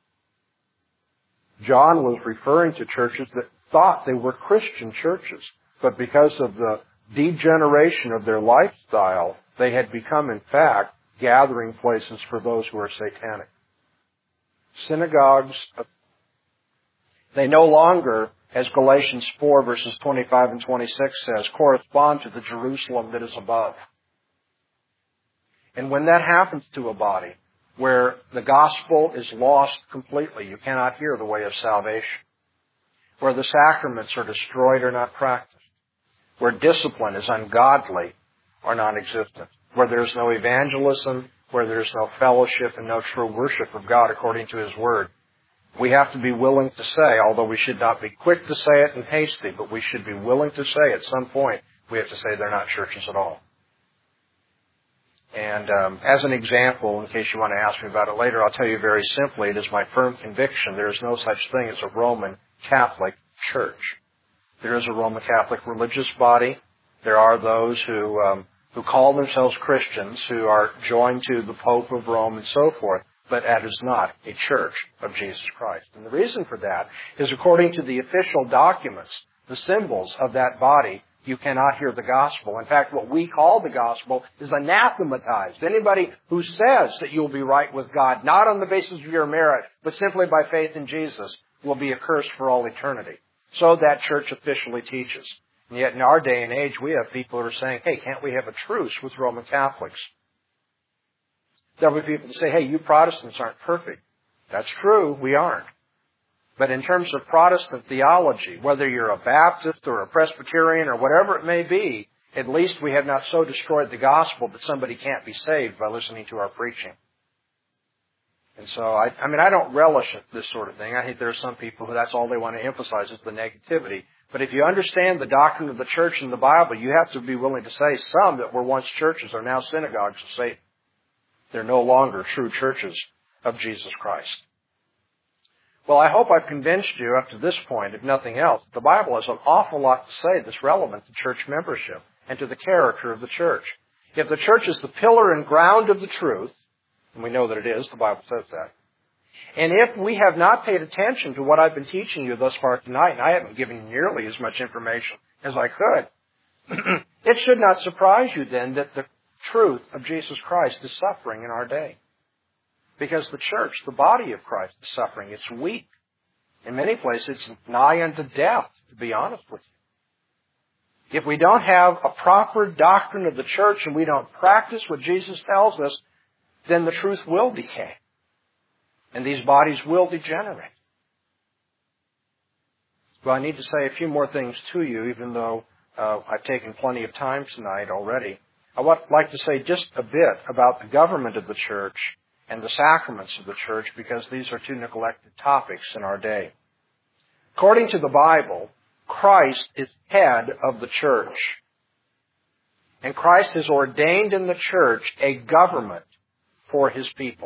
John was referring to churches that thought they were Christian churches, but because of the degeneration of their lifestyle, they had become, in fact, gathering places for those who are satanic. Synagogues, they no longer, as Galatians four verses twenty-five and twenty-six says, correspond to the Jerusalem that is above. And when that happens to a body, where the gospel is lost completely, you cannot hear the way of salvation, where the sacraments are destroyed or not practiced, where discipline is ungodly or non-existent, where there's no evangelism, where there's no fellowship and no true worship of God according to His Word, we have to be willing to say, although we should not be quick to say it and hasty, but we should be willing to say at some point, we have to say they're not churches at all. And um, as an example, in case you want to ask me about it later, I'll tell you very simply, it is my firm conviction there is no such thing as a Roman Catholic church. There is a Roman Catholic religious body. There are those who um, who call themselves Christians, who are joined to the Pope of Rome and so forth, but that is not a church of Jesus Christ. And the reason for that is according to the official documents, the symbols of that body, you cannot hear the gospel. In fact, what we call the gospel is anathematized. Anybody who says that you'll be right with God, not on the basis of your merit, but simply by faith in Jesus, will be accursed for all eternity. So that church officially teaches. And yet in our day and age, we have people who are saying, hey, can't we have a truce with Roman Catholics? There'll be people that say, hey, you Protestants aren't perfect. That's true, we aren't. But in terms of Protestant theology, whether you're a Baptist or a Presbyterian or whatever it may be, at least we have not so destroyed the gospel that somebody can't be saved by listening to our preaching. And so, I, I mean, I don't relish this sort of thing. I think there are some people who that's all they want to emphasize is the negativity. But if you understand the doctrine of the church in the Bible, you have to be willing to say some that were once churches are now synagogues of Satan. They're no longer true churches of Jesus Christ. Well, I hope I've convinced you up to this point, if nothing else, the Bible has an awful lot to say that's relevant to church membership and to the character of the church. If the church is the pillar and ground of the truth, and we know that it is, the Bible says that, and if we have not paid attention to what I've been teaching you thus far tonight, and I haven't given you nearly as much information as I could, it should not surprise you then that the truth of Jesus Christ is suffering in our day. Because the church, the body of Christ, is suffering. It's weak. In many places, it's nigh unto death, to be honest with you. If we don't have a proper doctrine of the church and we don't practice what Jesus tells us, then the truth will decay. And these bodies will degenerate. Well, I need to say a few more things to you, even though uh, I've taken plenty of time tonight already. I would like to say just a bit about the government of the church and the sacraments of the church, because these are two neglected topics in our day. According to the Bible, Christ is head of the church. And Christ has ordained in the church a government for His people.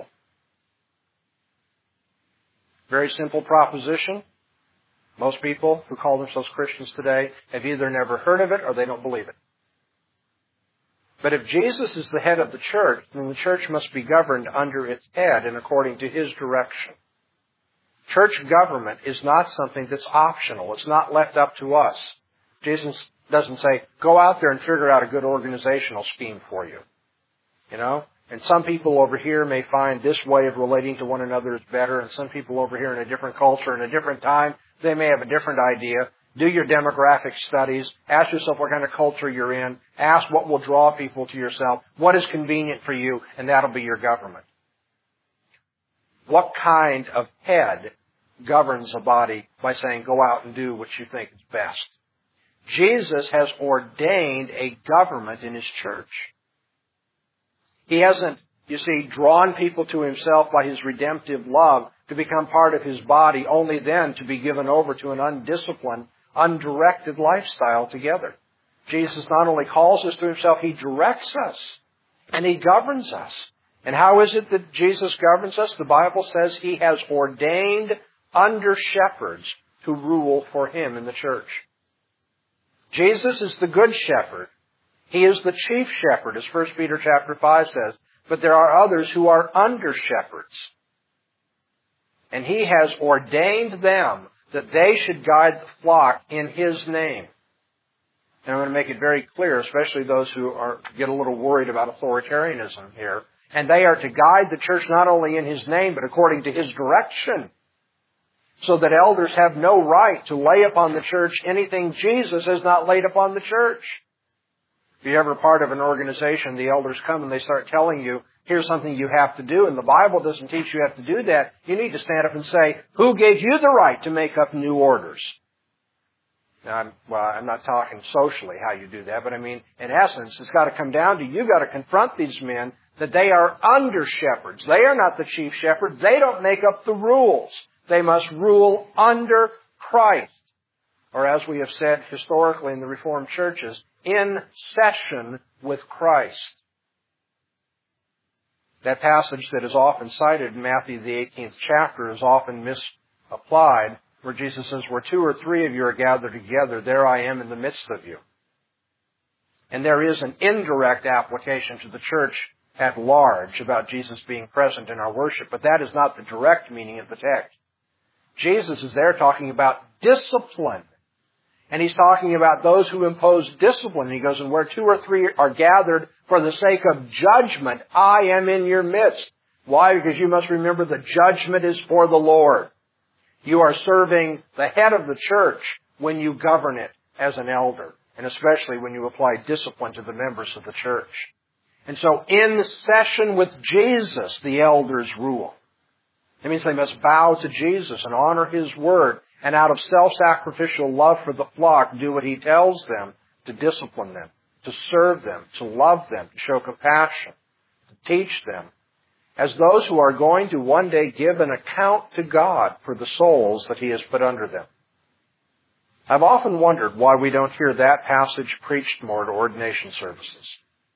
Very simple proposition. Most people who call themselves Christians today have either never heard of it or they don't believe it. But if Jesus is the head of the church, then the church must be governed under its head and according to His direction. Church government is not something that's optional. It's not left up to us. Jesus doesn't say, go out there and figure out a good organizational scheme for you. You know? And some people over here may find this way of relating to one another is better, and some people over here in a different culture, in a different time, they may have a different idea. Do your demographic studies. Ask yourself what kind of culture you're in. Ask what will draw people to yourself. What is convenient for you, and that'll be your government. What kind of head governs a body by saying, go out and do what you think is best? Jesus has ordained a government in His church. He hasn't, you see, drawn people to Himself by His redemptive love to become part of His body, only then to be given over to an undisciplined, undirected lifestyle together. Jesus not only calls us to Himself, He directs us and He governs us. And how is it that Jesus governs us? The Bible says He has ordained under shepherds who rule for Him in the church. Jesus is the good shepherd. He is the chief shepherd, as First Peter chapter five says. But there are others who are under shepherds. And He has ordained them that they should guide the flock in His name. And I'm going to make it very clear, especially those who are get a little worried about authoritarianism here. And they are to guide the church not only in His name, but according to His direction. So that elders have no right to lay upon the church anything Jesus has not laid upon the church. If you're ever part of an organization, the elders come and they start telling you, here's something you have to do, and the Bible doesn't teach you have to do that. You need to stand up and say, who gave you the right to make up new orders? Now, I'm, well, I'm not talking socially how you do that, but I mean, in essence, it's got to come down to you've got to confront these men that they are under shepherds. They are not the chief shepherd. They don't make up the rules. They must rule under Christ. Or as we have said historically in the Reformed churches, in session with Christ. That passage that is often cited in Matthew the eighteenth chapter is often misapplied, where Jesus says, where two or three of you are gathered together, there I am in the midst of you. And there is an indirect application to the church at large about Jesus being present in our worship, but that is not the direct meaning of the text. Jesus is there talking about discipline. And He's talking about those who impose discipline. He goes, and where two or three are gathered for the sake of judgment, I am in your midst. Why? Because you must remember the judgment is for the Lord. You are serving the head of the church when you govern it as an elder, and especially when you apply discipline to the members of the church. And so in session with Jesus, the elders rule. It means they must bow to Jesus and honor His word, and out of self-sacrificial love for the flock, do what He tells them to discipline them, to serve them, to love them, to show compassion, to teach them, as those who are going to one day give an account to God for the souls that He has put under them. I've often wondered why we don't hear that passage preached more at ordination services.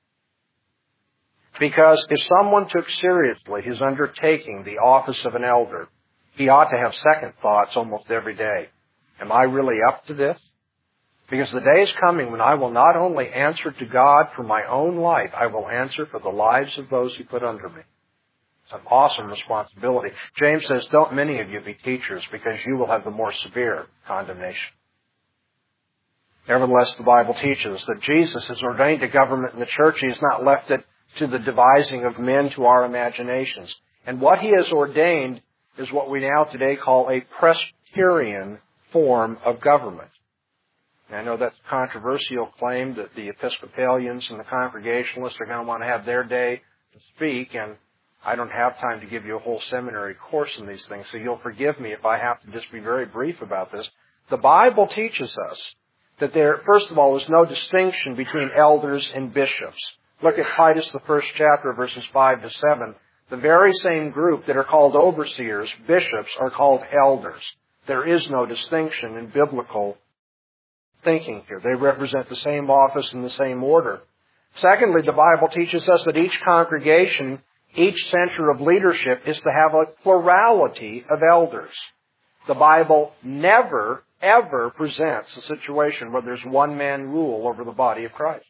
Because if someone took seriously his undertaking the office of an elder, he ought to have second thoughts almost every day. Am I really up to this? Because the day is coming when I will not only answer to God for my own life, I will answer for the lives of those He put under me. It's an awesome responsibility. James says, don't many of you be teachers, because you will have the more severe condemnation. Nevertheless, the Bible teaches that Jesus has ordained a government in the church. He has not left it to the devising of men to our imaginations. And what He has ordained is what we now today call a Presbyterian form of government. And I know that's a controversial claim that the Episcopalians and the Congregationalists are going to want to have their day to speak, and I don't have time to give you a whole seminary course in these things, so you'll forgive me if I have to just be very brief about this. The Bible teaches us that there, first of all, is no distinction between elders and bishops. Look at Titus, the first chapter, verses five to seven. The very same group that are called overseers, bishops, are called elders. There is no distinction in biblical thinking here. They represent the same office and the same order. Secondly, the Bible teaches us that each congregation, each center of leadership, is to have a plurality of elders. The Bible never, ever presents a situation where there's one man rule over the body of Christ.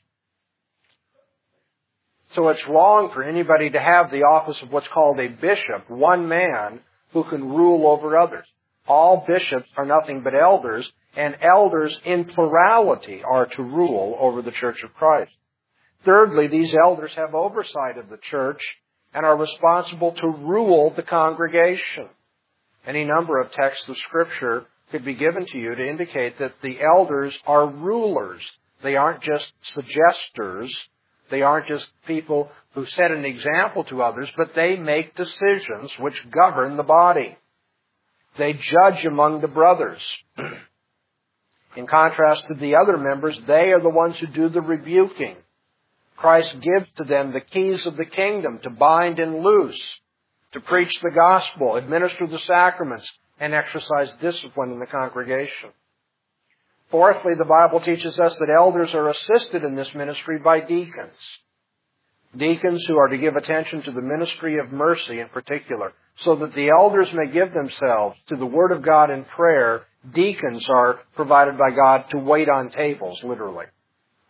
So it's wrong for anybody to have the office of what's called a bishop, one man who can rule over others. All bishops are nothing but elders, and elders in plurality are to rule over the church of Christ. Thirdly, these elders have oversight of the church and are responsible to rule the congregation. Any number of texts of Scripture could be given to you to indicate that the elders are rulers. They aren't just suggestors. They aren't just people who set an example to others, but they make decisions which govern the body. They judge among the brothers. In contrast to the other members, they are the ones who do the rebuking. Christ gives to them the keys of the kingdom to bind and loose, to preach the gospel, administer the sacraments, and exercise discipline in the congregation. Fourthly, the Bible teaches us that elders are assisted in this ministry by deacons. Deacons who are to give attention to the ministry of mercy in particular, so that the elders may give themselves to the Word of God in prayer. Deacons are provided by God to wait on tables, literally.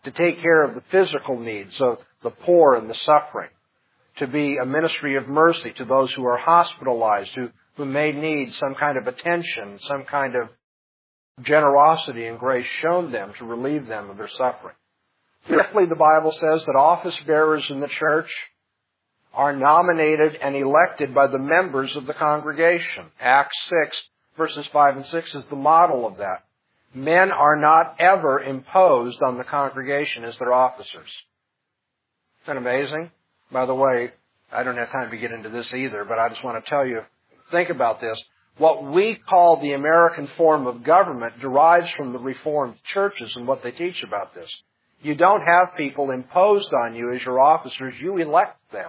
to take care of the physical needs of the poor and the suffering, to be a ministry of mercy to those who are hospitalized, who, who may need some kind of attention, some kind of generosity and grace shown them to relieve them of their suffering. Fifthly, the Bible says that office bearers in the church are nominated and elected by the members of the congregation. Acts six, verses five and six is the model of that. Men are not ever imposed on the congregation as their officers. Isn't that amazing? By the way, I don't have time to get into this either, but I just want to tell you, think about this. What we call the American form of government derives from the Reformed churches and what they teach about this. You don't have people imposed on you as your officers. You elect them.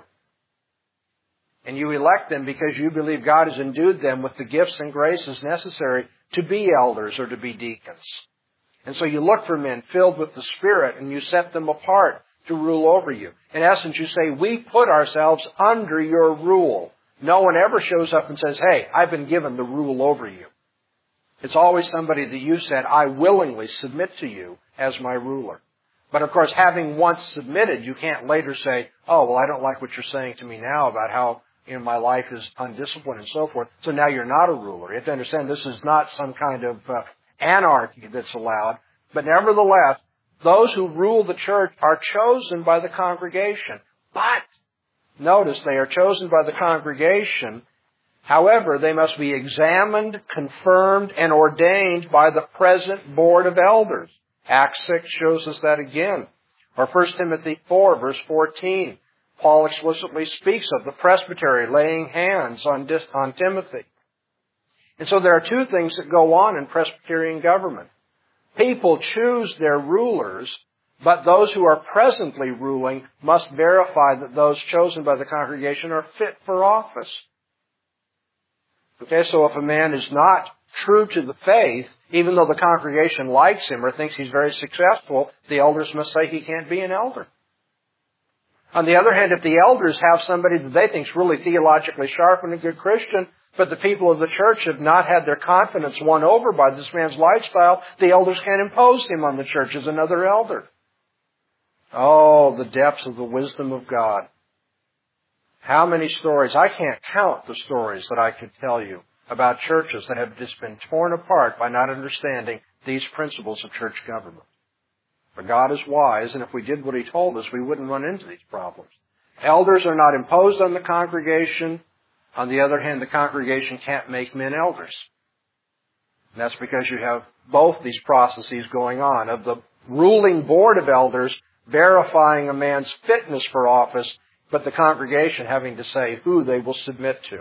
And you elect them because you believe God has endued them with the gifts and graces necessary to be elders or to be deacons. And so you look for men filled with the Spirit and you set them apart to rule over you. In essence, you say, we put ourselves under your rule. No one ever shows up and says, hey, I've been given the rule over you. It's always somebody that you said, I willingly submit to you as my ruler. But of course, having once submitted, you can't later say, oh, well, I don't like what you're saying to me now about how you know, my life is undisciplined and so forth. So now you're not a ruler. You have to understand this is not some kind of uh, anarchy that's allowed. But nevertheless, those who rule the church are chosen by the congregation. But notice they are chosen by the congregation. However, they must be examined, confirmed, and ordained by the present board of elders. Acts six shows us that again. Or First Timothy four, verse fourteen. Paul explicitly speaks of the presbytery laying hands on, on Timothy. And so there are two things that go on in Presbyterian government. People choose their rulers, but those who are presently ruling must verify that those chosen by the congregation are fit for office. Okay, so if a man is not true to the faith, even though the congregation likes him or thinks he's very successful, the elders must say he can't be an elder. On the other hand, if the elders have somebody that they think is really theologically sharp and a good Christian, but the people of the church have not had their confidence won over by this man's lifestyle, the elders can't impose him on the church as another elder. Oh, the depths of the wisdom of God. How many stories, I can't count the stories that I could tell you about churches that have just been torn apart by not understanding these principles of church government. But God is wise, and if we did what He told us, we wouldn't run into these problems. Elders are not imposed on the congregation. On the other hand, the congregation can't make men elders. And that's because you have both these processes going on, of the ruling board of elders verifying a man's fitness for office, but the congregation having to say who they will submit to.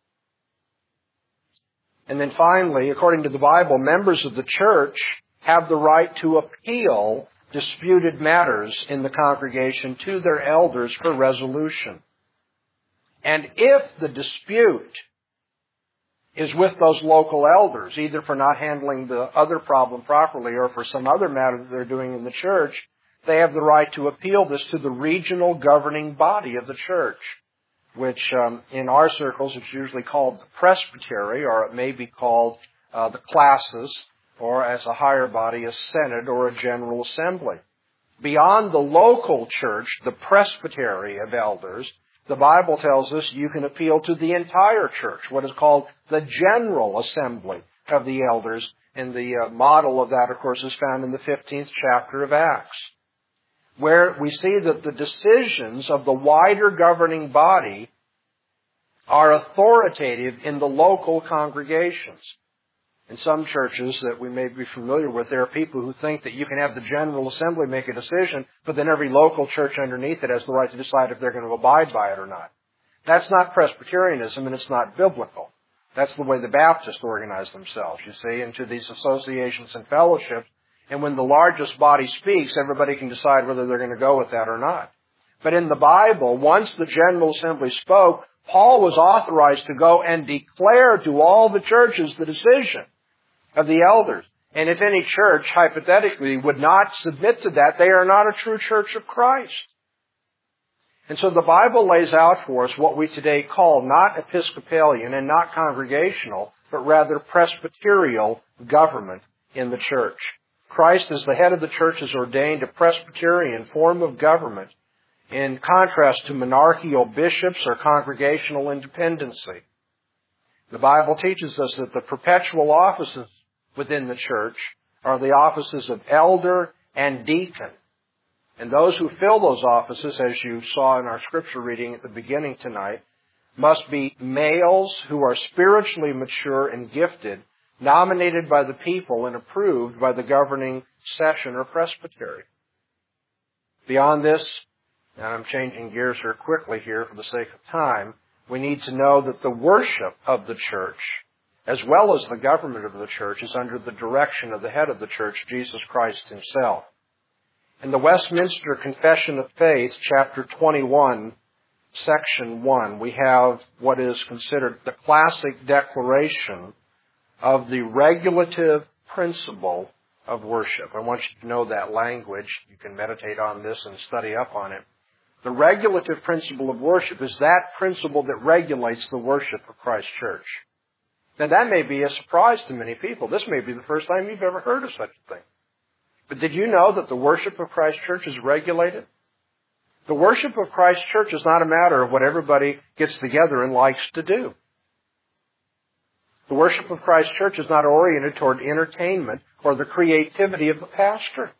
And then finally, according to the Bible, members of the church have the right to appeal disputed matters in the congregation to their elders for resolution. And if the dispute is with those local elders, either for not handling the other problem properly or for some other matter that they're doing in the church, they have the right to appeal this to the regional governing body of the church, which um, in our circles is usually called the presbytery, or it may be called uh, the classis, or as a higher body, a synod or a general assembly. Beyond the local church, the presbytery of elders, the Bible tells us you can appeal to the entire church, what is called the general assembly of the elders. And the uh, model of that, of course, is found in the fifteenth chapter of Acts, where we see that the decisions of the wider governing body are authoritative in the local congregations. In some churches that we may be familiar with, there are people who think that you can have the General Assembly make a decision, but then every local church underneath it has the right to decide if they're going to abide by it or not. That's not Presbyterianism, and it's not biblical. That's the way the Baptists organize themselves, you see, into these associations and fellowships. And when the largest body speaks, everybody can decide whether they're going to go with that or not. But in the Bible, once the General Assembly spoke, Paul was authorized to go and declare to all the churches the decision of the elders. And if any church, hypothetically, would not submit to that, they are not a true church of Christ. And so the Bible lays out for us what we today call not Episcopalian and not congregational, but rather presbyterial government in the church. Christ as the head of the church has ordained a Presbyterian form of government in contrast to monarchical bishops or congregational independency. The Bible teaches us that the perpetual offices within the church are the offices of elder and deacon. And those who fill those offices, as you saw in our scripture reading at the beginning tonight, must be males who are spiritually mature and gifted, nominated by the people and approved by the governing session or presbytery. Beyond this, and I'm changing gears here quickly here for the sake of time, we need to know that the worship of the church, as well as the government of the church, is under the direction of the head of the church, Jesus Christ himself. In the Westminster Confession of Faith, chapter twenty-one, section one, we have what is considered the classic declaration of the regulative principle of worship. I want you to know that language. You can meditate on this and study up on it. The regulative principle of worship is that principle that regulates the worship of Christ's church. Now that may be a surprise to many people. This may be the first time you've ever heard of such a thing. But did you know that the worship of Christ's church is regulated? The worship of Christ's church is not a matter of what everybody gets together and likes to do. The worship of Christ's church is not oriented toward entertainment or the creativity of the pastor.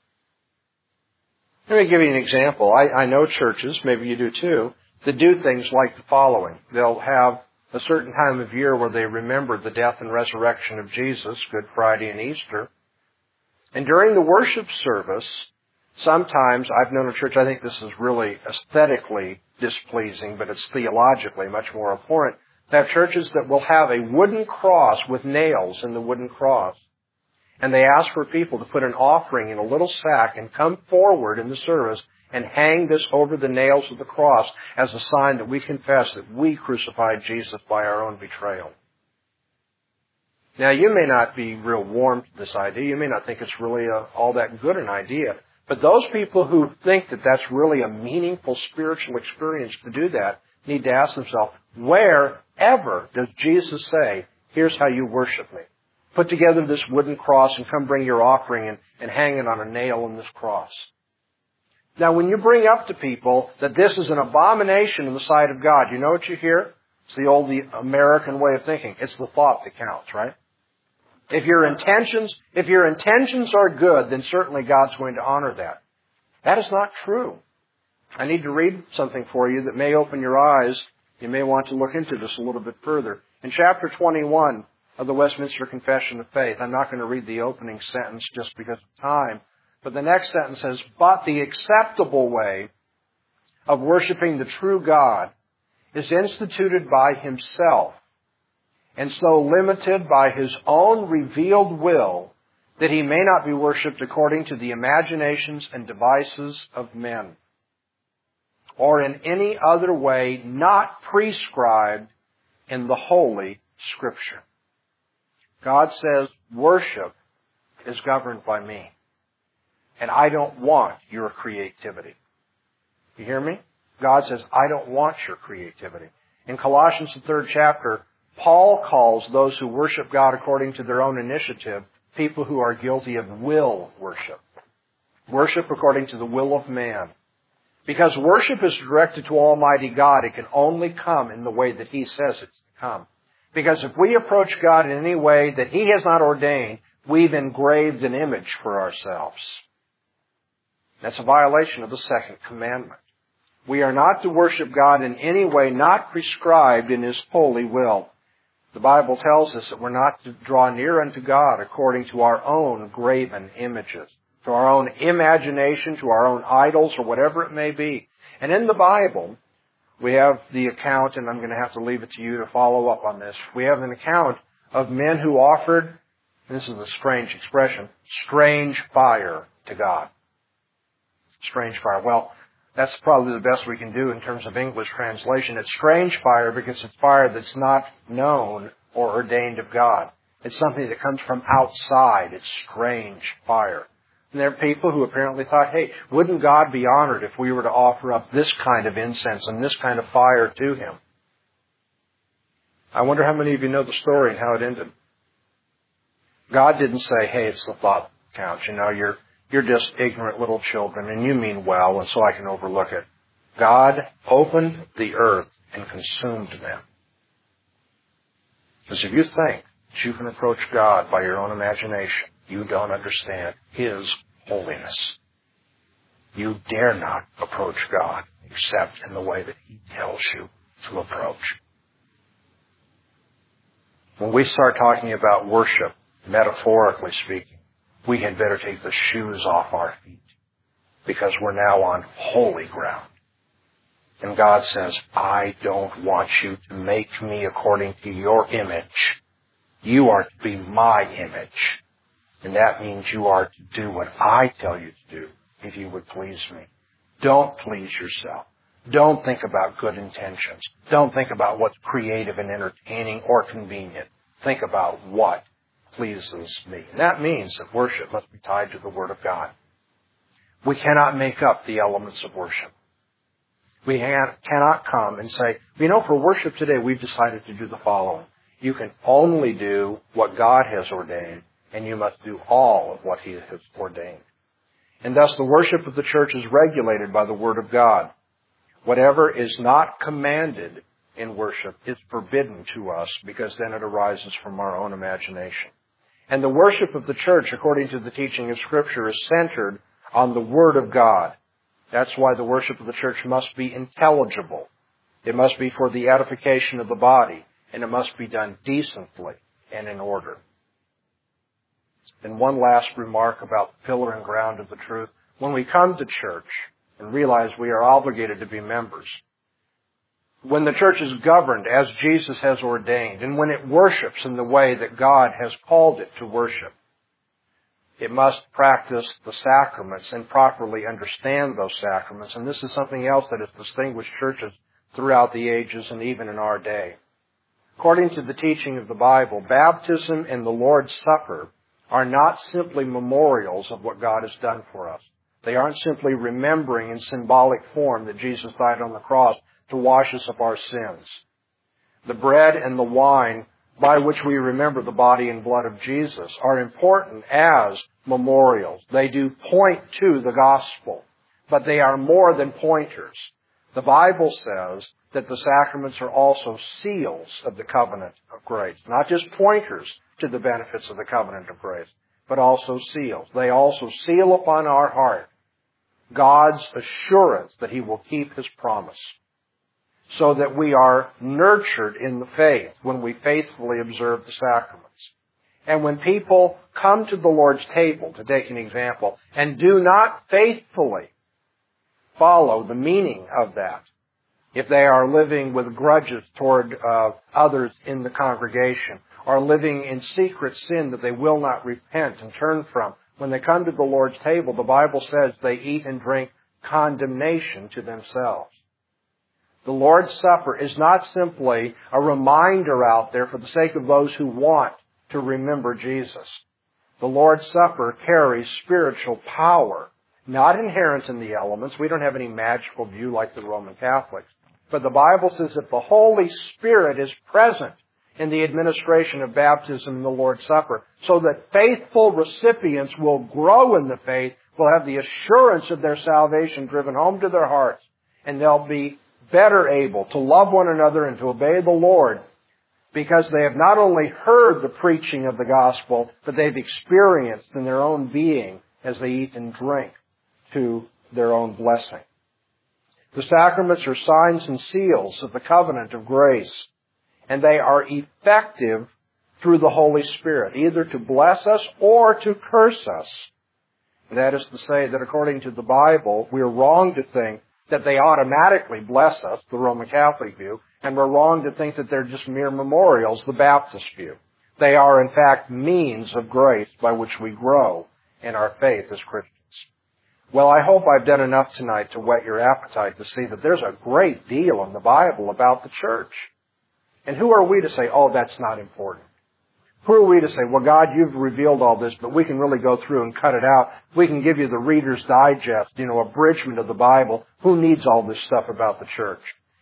Let me give you an example. I, I know churches, maybe you do too, that do things like the following. They'll have a certain time of year where they remember the death and resurrection of Jesus, Good Friday and Easter. And during the worship service, sometimes, I've known a church, I think this is really aesthetically displeasing, but it's theologically much more abhorrent. They have churches that will have a wooden cross with nails in the wooden cross. And they ask for people to put an offering in a little sack and come forward in the service and hang this over the nails of the cross as a sign that we confess that we crucified Jesus by our own betrayal. Now, you may not be real warm to this idea. You may not think it's really a, all that good an idea. But those people who think that that's really a meaningful spiritual experience to do that need to ask themselves, wherever does Jesus say, here's how you worship me? Put together this wooden cross and come bring your offering and, and hang it on a nail in this cross. Now, when you bring up to people that this is an abomination in the sight of God, you know what you hear? It's the old the American way of thinking. It's the thought that counts, right? If your intentions, if your intentions are good, then certainly God's going to honor that. That is not true. I need to read something for you that may open your eyes. You may want to look into this a little bit further. In chapter twenty-one of the Westminster Confession of Faith, I'm not going to read the opening sentence just because of time, but the next sentence says, "But the acceptable way of worshiping the true God is instituted by himself, and so limited by his own revealed will that he may not be worshipped according to the imaginations and devices of men, or in any other way not prescribed in the Holy Scripture." God says worship is governed by me, and I don't want your creativity. You hear me? God says, I don't want your creativity. In Colossians, the third chapter, Paul calls those who worship God according to their own initiative people who are guilty of will worship. Worship according to the will of man. Because worship is directed to Almighty God, it can only come in the way that He says it's to come. Because if we approach God in any way that He has not ordained, we've engraved an image for ourselves. That's a violation of the second commandment. We are not to worship God in any way not prescribed in His holy will. The Bible tells us that we're not to draw near unto God according to our own graven images, to our own imagination, to our own idols, or whatever it may be. And in the Bible, we have the account, and I'm going to have to leave it to you to follow up on this. We have an account of men who offered, and this is a strange expression, strange fire to God. Strange fire. Well, that's probably the best we can do in terms of English translation. It's strange fire because it's fire that's not known or ordained of God. It's something that comes from outside. It's strange fire. And there are people who apparently thought, hey, wouldn't God be honored if we were to offer up this kind of incense and this kind of fire to Him? I wonder how many of you know the story and how it ended. God didn't say, hey, it's the thought account. You know, you're, you're just ignorant little children, and you mean well, and so I can overlook it. God opened the earth and consumed them. Because if you think that you can approach God by your own imagination, you don't understand His holiness. You dare not approach God except in the way that He tells you to approach. When we start talking about worship, metaphorically speaking, we had better take the shoes off our feet because we're now on holy ground. And God says, I don't want you to make me according to your image. You are to be my image. And that means you are to do what I tell you to do if you would please me. Don't please yourself. Don't think about good intentions. Don't think about what's creative and entertaining or convenient. Think about what pleases me. And that means that worship must be tied to the Word of God. We cannot make up the elements of worship. We cannot come and say, you know, for worship today, we've decided to do the following. You can only do what God has ordained, and you must do all of what He has ordained. And thus the worship of the church is regulated by the Word of God. Whatever is not commanded in worship is forbidden to us because then it arises from our own imagination. And the worship of the church, according to the teaching of Scripture, is centered on the Word of God. That's why the worship of the church must be intelligible. It must be for the edification of the body, and it must be done decently and in order. And one last remark about the pillar and ground of the truth. When we come to church and realize we are obligated to be members, when the church is governed as Jesus has ordained, and when it worships in the way that God has called it to worship, it must practice the sacraments and properly understand those sacraments. And this is something else that has distinguished churches throughout the ages and even in our day. According to the teaching of the Bible, baptism and the Lord's Supper are not simply memorials of what God has done for us. They aren't simply remembering in symbolic form that Jesus died on the cross to wash us of our sins. The bread and the wine by which we remember the body and blood of Jesus are important as memorials. They do point to the gospel, but they are more than pointers. The Bible says that the sacraments are also seals of the covenant of grace, not just pointers to the benefits of the covenant of grace, but also seals. They also seal upon our heart God's assurance that He will keep His promise, so that we are nurtured in the faith when we faithfully observe the sacraments. And when people come to the Lord's table, to take an example, and do not faithfully follow the meaning of that, if they are living with grudges toward uh, others in the congregation, or living in secret sin that they will not repent and turn from, when they come to the Lord's table, the Bible says they eat and drink condemnation to themselves. The Lord's Supper is not simply a reminder out there for the sake of those who want to remember Jesus. The Lord's Supper carries spiritual power, not inherent in the elements. We don't have any magical view like the Roman Catholics. But the Bible says that the Holy Spirit is present in the administration of baptism and the Lord's Supper, so that faithful recipients will grow in the faith, will have the assurance of their salvation driven home to their hearts, and they'll be better able to love one another and to obey the Lord because they have not only heard the preaching of the gospel, but they've experienced in their own being as they eat and drink to their own blessing. The sacraments are signs and seals of the covenant of grace, and they are effective through the Holy Spirit, either to bless us or to curse us. That is to say that according to the Bible, we're wrong to think that they automatically bless us, the Roman Catholic view, and we're wrong to think that they're just mere memorials, the Baptist view. They are, in fact, means of grace by which we grow in our faith as Christians. Well, I hope I've done enough tonight to whet your appetite to see that there's a great deal in the Bible about the church. And who are we to say, oh, that's not important? Who are we to say, well, God, you've revealed all this, but we can really go through and cut it out. We can give you the Reader's Digest, you know, abridgment of the Bible. Who needs all this stuff about the church?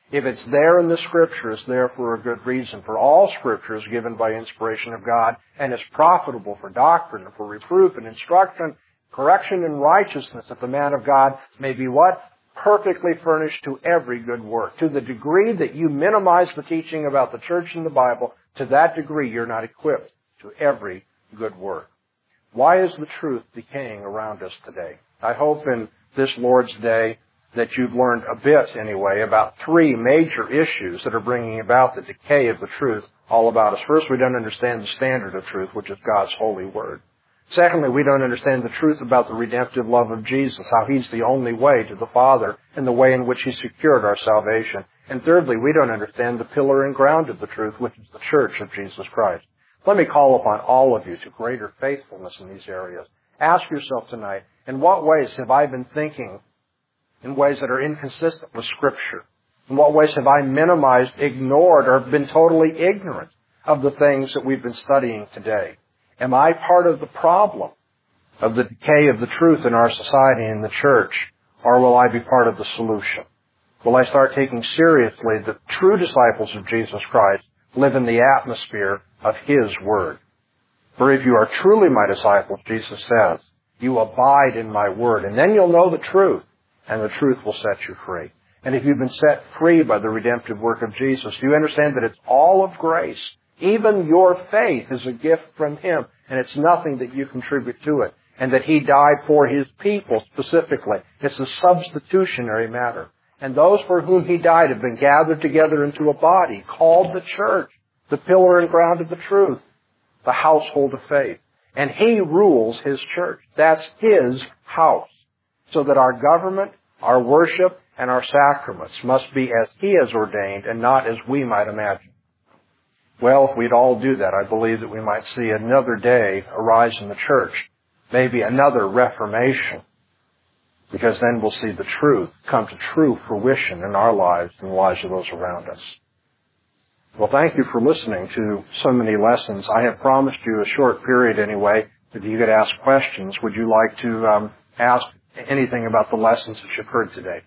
If it's there in the Scripture, it's there for a good reason. For all Scripture is given by inspiration of God and is profitable for doctrine and for reproof and instruction, correction and righteousness, that the man of God may be what? Perfectly furnished to every good work. To the degree that you minimize the teaching about the church and the Bible, to that degree you're not equipped to every good work. Why is the truth decaying around us today? I hope in this Lord's Day that you've learned a bit, anyway, about three major issues that are bringing about the decay of the truth all about us. First, we don't understand the standard of truth, which is God's holy word. Secondly, we don't understand the truth about the redemptive love of Jesus, how He's the only way to the Father and the way in which He secured our salvation. And thirdly, we don't understand the pillar and ground of the truth, which is the church of Jesus Christ. Let me call upon all of you to greater faithfulness in these areas. Ask yourself tonight, in what ways have I been thinking in ways that are inconsistent with Scripture? In what ways have I minimized, ignored, or been totally ignorant of the things that we've been studying today? Am I part of the problem of the decay of the truth in our society and the church, or will I be part of the solution? Will I start taking seriously that true disciples of Jesus Christ live in the atmosphere of His Word? For if you are truly my disciples, Jesus says, you abide in my Word, and then you'll know the truth, and the truth will set you free. And if you've been set free by the redemptive work of Jesus, do you understand that it's all of grace? Even your faith is a gift from Him, and it's nothing that you contribute to it. And that He died for His people specifically. It's a substitutionary matter. And those for whom He died have been gathered together into a body called the church, the pillar and ground of the truth, the household of faith. And He rules His church. That's His house. So that our government, our worship, and our sacraments must be as He has ordained and not as we might imagine. Well, if we'd all do that, I believe that we might see another day arise in the church, maybe another Reformation, because then we'll see the truth come to true fruition in our lives and the lives of those around us. Well, thank you for listening to so many lessons. I have promised you a short period anyway that you could ask questions. Would you like to um, ask anything about the lessons that you've heard today?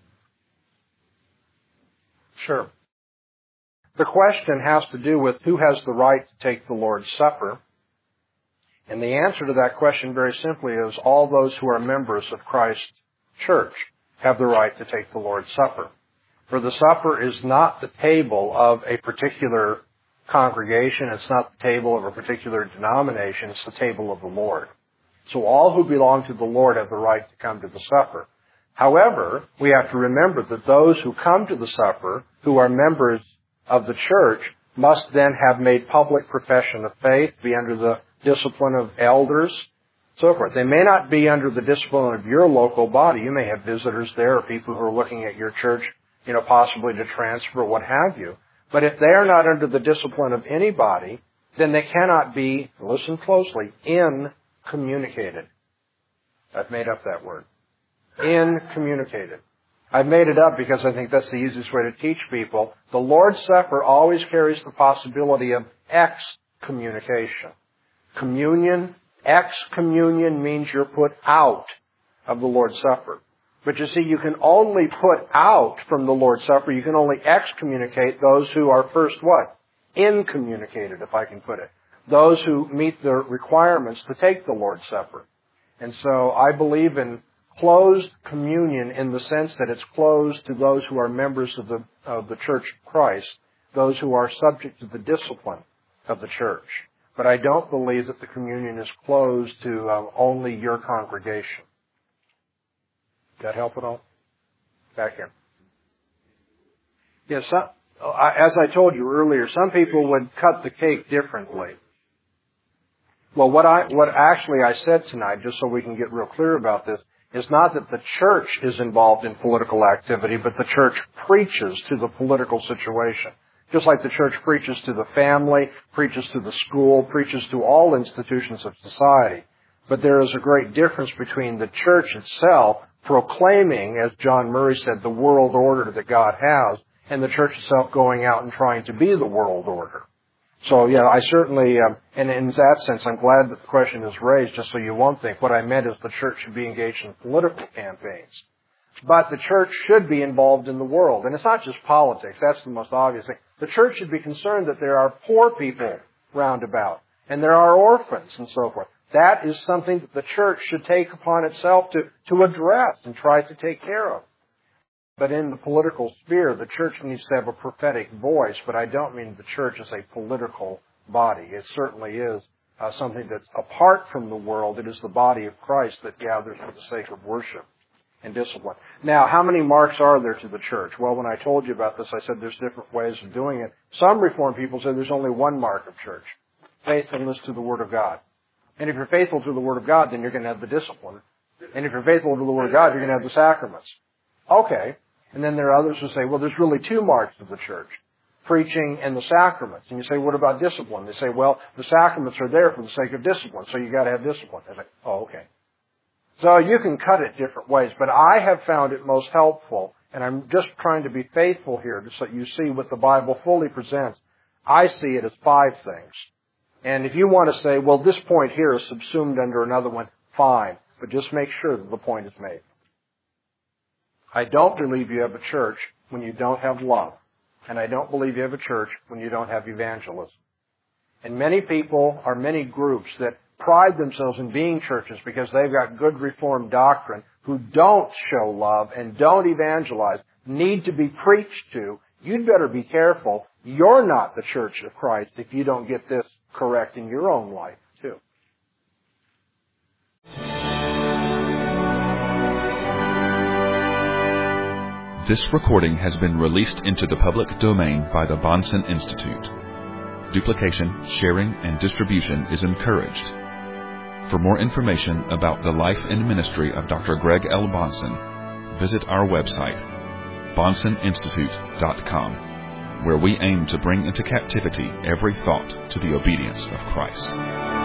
Sure. The question has to do with who has the right to take the Lord's Supper. And the answer to that question very simply is all those who are members of Christ's church have the right to take the Lord's Supper. For the supper is not the table of a particular congregation. It's not the table of a particular denomination. It's the table of the Lord. So all who belong to the Lord have the right to come to the supper. However, we have to remember that those who come to the supper, who are members of the church, must then have made public profession of faith, be under the discipline of elders, so forth. They may not be under the discipline of your local body. You may have visitors there or people who are looking at your church, you know, possibly to transfer, what have you. But if they are not under the discipline of anybody, then they cannot be, listen closely, incommunicated. I've made up that word. Incommunicated. I've made it up because I think that's the easiest way to teach people. The Lord's Supper always carries the possibility of excommunication. Communion, excommunion means you're put out of the Lord's Supper. But you see, you can only put out from the Lord's Supper, you can only excommunicate those who are first what? Incommunicated, if I can put it. Those who meet the requirements to take the Lord's Supper. And so I believe in closed communion in the sense that it's closed to those who are members of the, of the Church of Christ, those who are subject to the discipline of the church. But I don't believe that the communion is closed to um, only your congregation. Did that help at all? Back here. Yes, some, as I told you earlier, some people would cut the cake differently. Well, what I what actually I said tonight, just so we can get real clear about this, is not that the church is involved in political activity, but the church preaches to the political situation. Just like the church preaches to the family, preaches to the school, preaches to all institutions of society. But there is a great difference between the church itself proclaiming, as John Murray said, the world order that God has, and the church itself going out and trying to be the world order. So, yeah, I certainly, um, and in that sense, I'm glad that the question is raised, just so you won't think what I meant is the church should be engaged in political campaigns. But the church should be involved in the world. And it's not just politics. That's the most obvious thing. The church should be concerned that there are poor people round about, and there are orphans and so forth. That is something that the church should take upon itself to, to address and try to take care of. But in the political sphere, the church needs to have a prophetic voice, but I don't mean the church as a political body. It certainly is uh, something that's apart from the world. It is the body of Christ that gathers for the sake of worship and discipline. Now, how many marks are there to the church? Well, when I told you about this, I said there's different ways of doing it. Some Reformed people say there's only one mark of church, faithfulness to the Word of God. And if you're faithful to the Word of God, then you're going to have the discipline. And if you're faithful to the Word of God, you're going to have the sacraments. Okay. And then there are others who say, well, there's really two marks of the church, preaching and the sacraments. And you say, what about discipline? They say, well, the sacraments are there for the sake of discipline, so you've got to have discipline. I say, oh, okay. So you can cut it different ways, but I have found it most helpful, and I'm just trying to be faithful here so you see what the Bible fully presents. I see it as five things. And if you want to say, well, this point here is subsumed under another one, fine, but just make sure that the point is made. I don't believe you have a church when you don't have love. And I don't believe you have a church when you don't have evangelism. And many people are many groups that pride themselves in being churches because they've got good Reformed doctrine who don't show love and don't evangelize, need to be preached to. You'd better be careful. You're not the church of Christ if you don't get this correct in your own life, too. This recording has been released into the public domain by the Bahnsen Institute. Duplication, sharing, and distribution is encouraged. For more information about the life and ministry of Doctor Greg L. Bahnsen, visit our website, bahnsen institute dot com, where we aim to bring into captivity every thought to the obedience of Christ.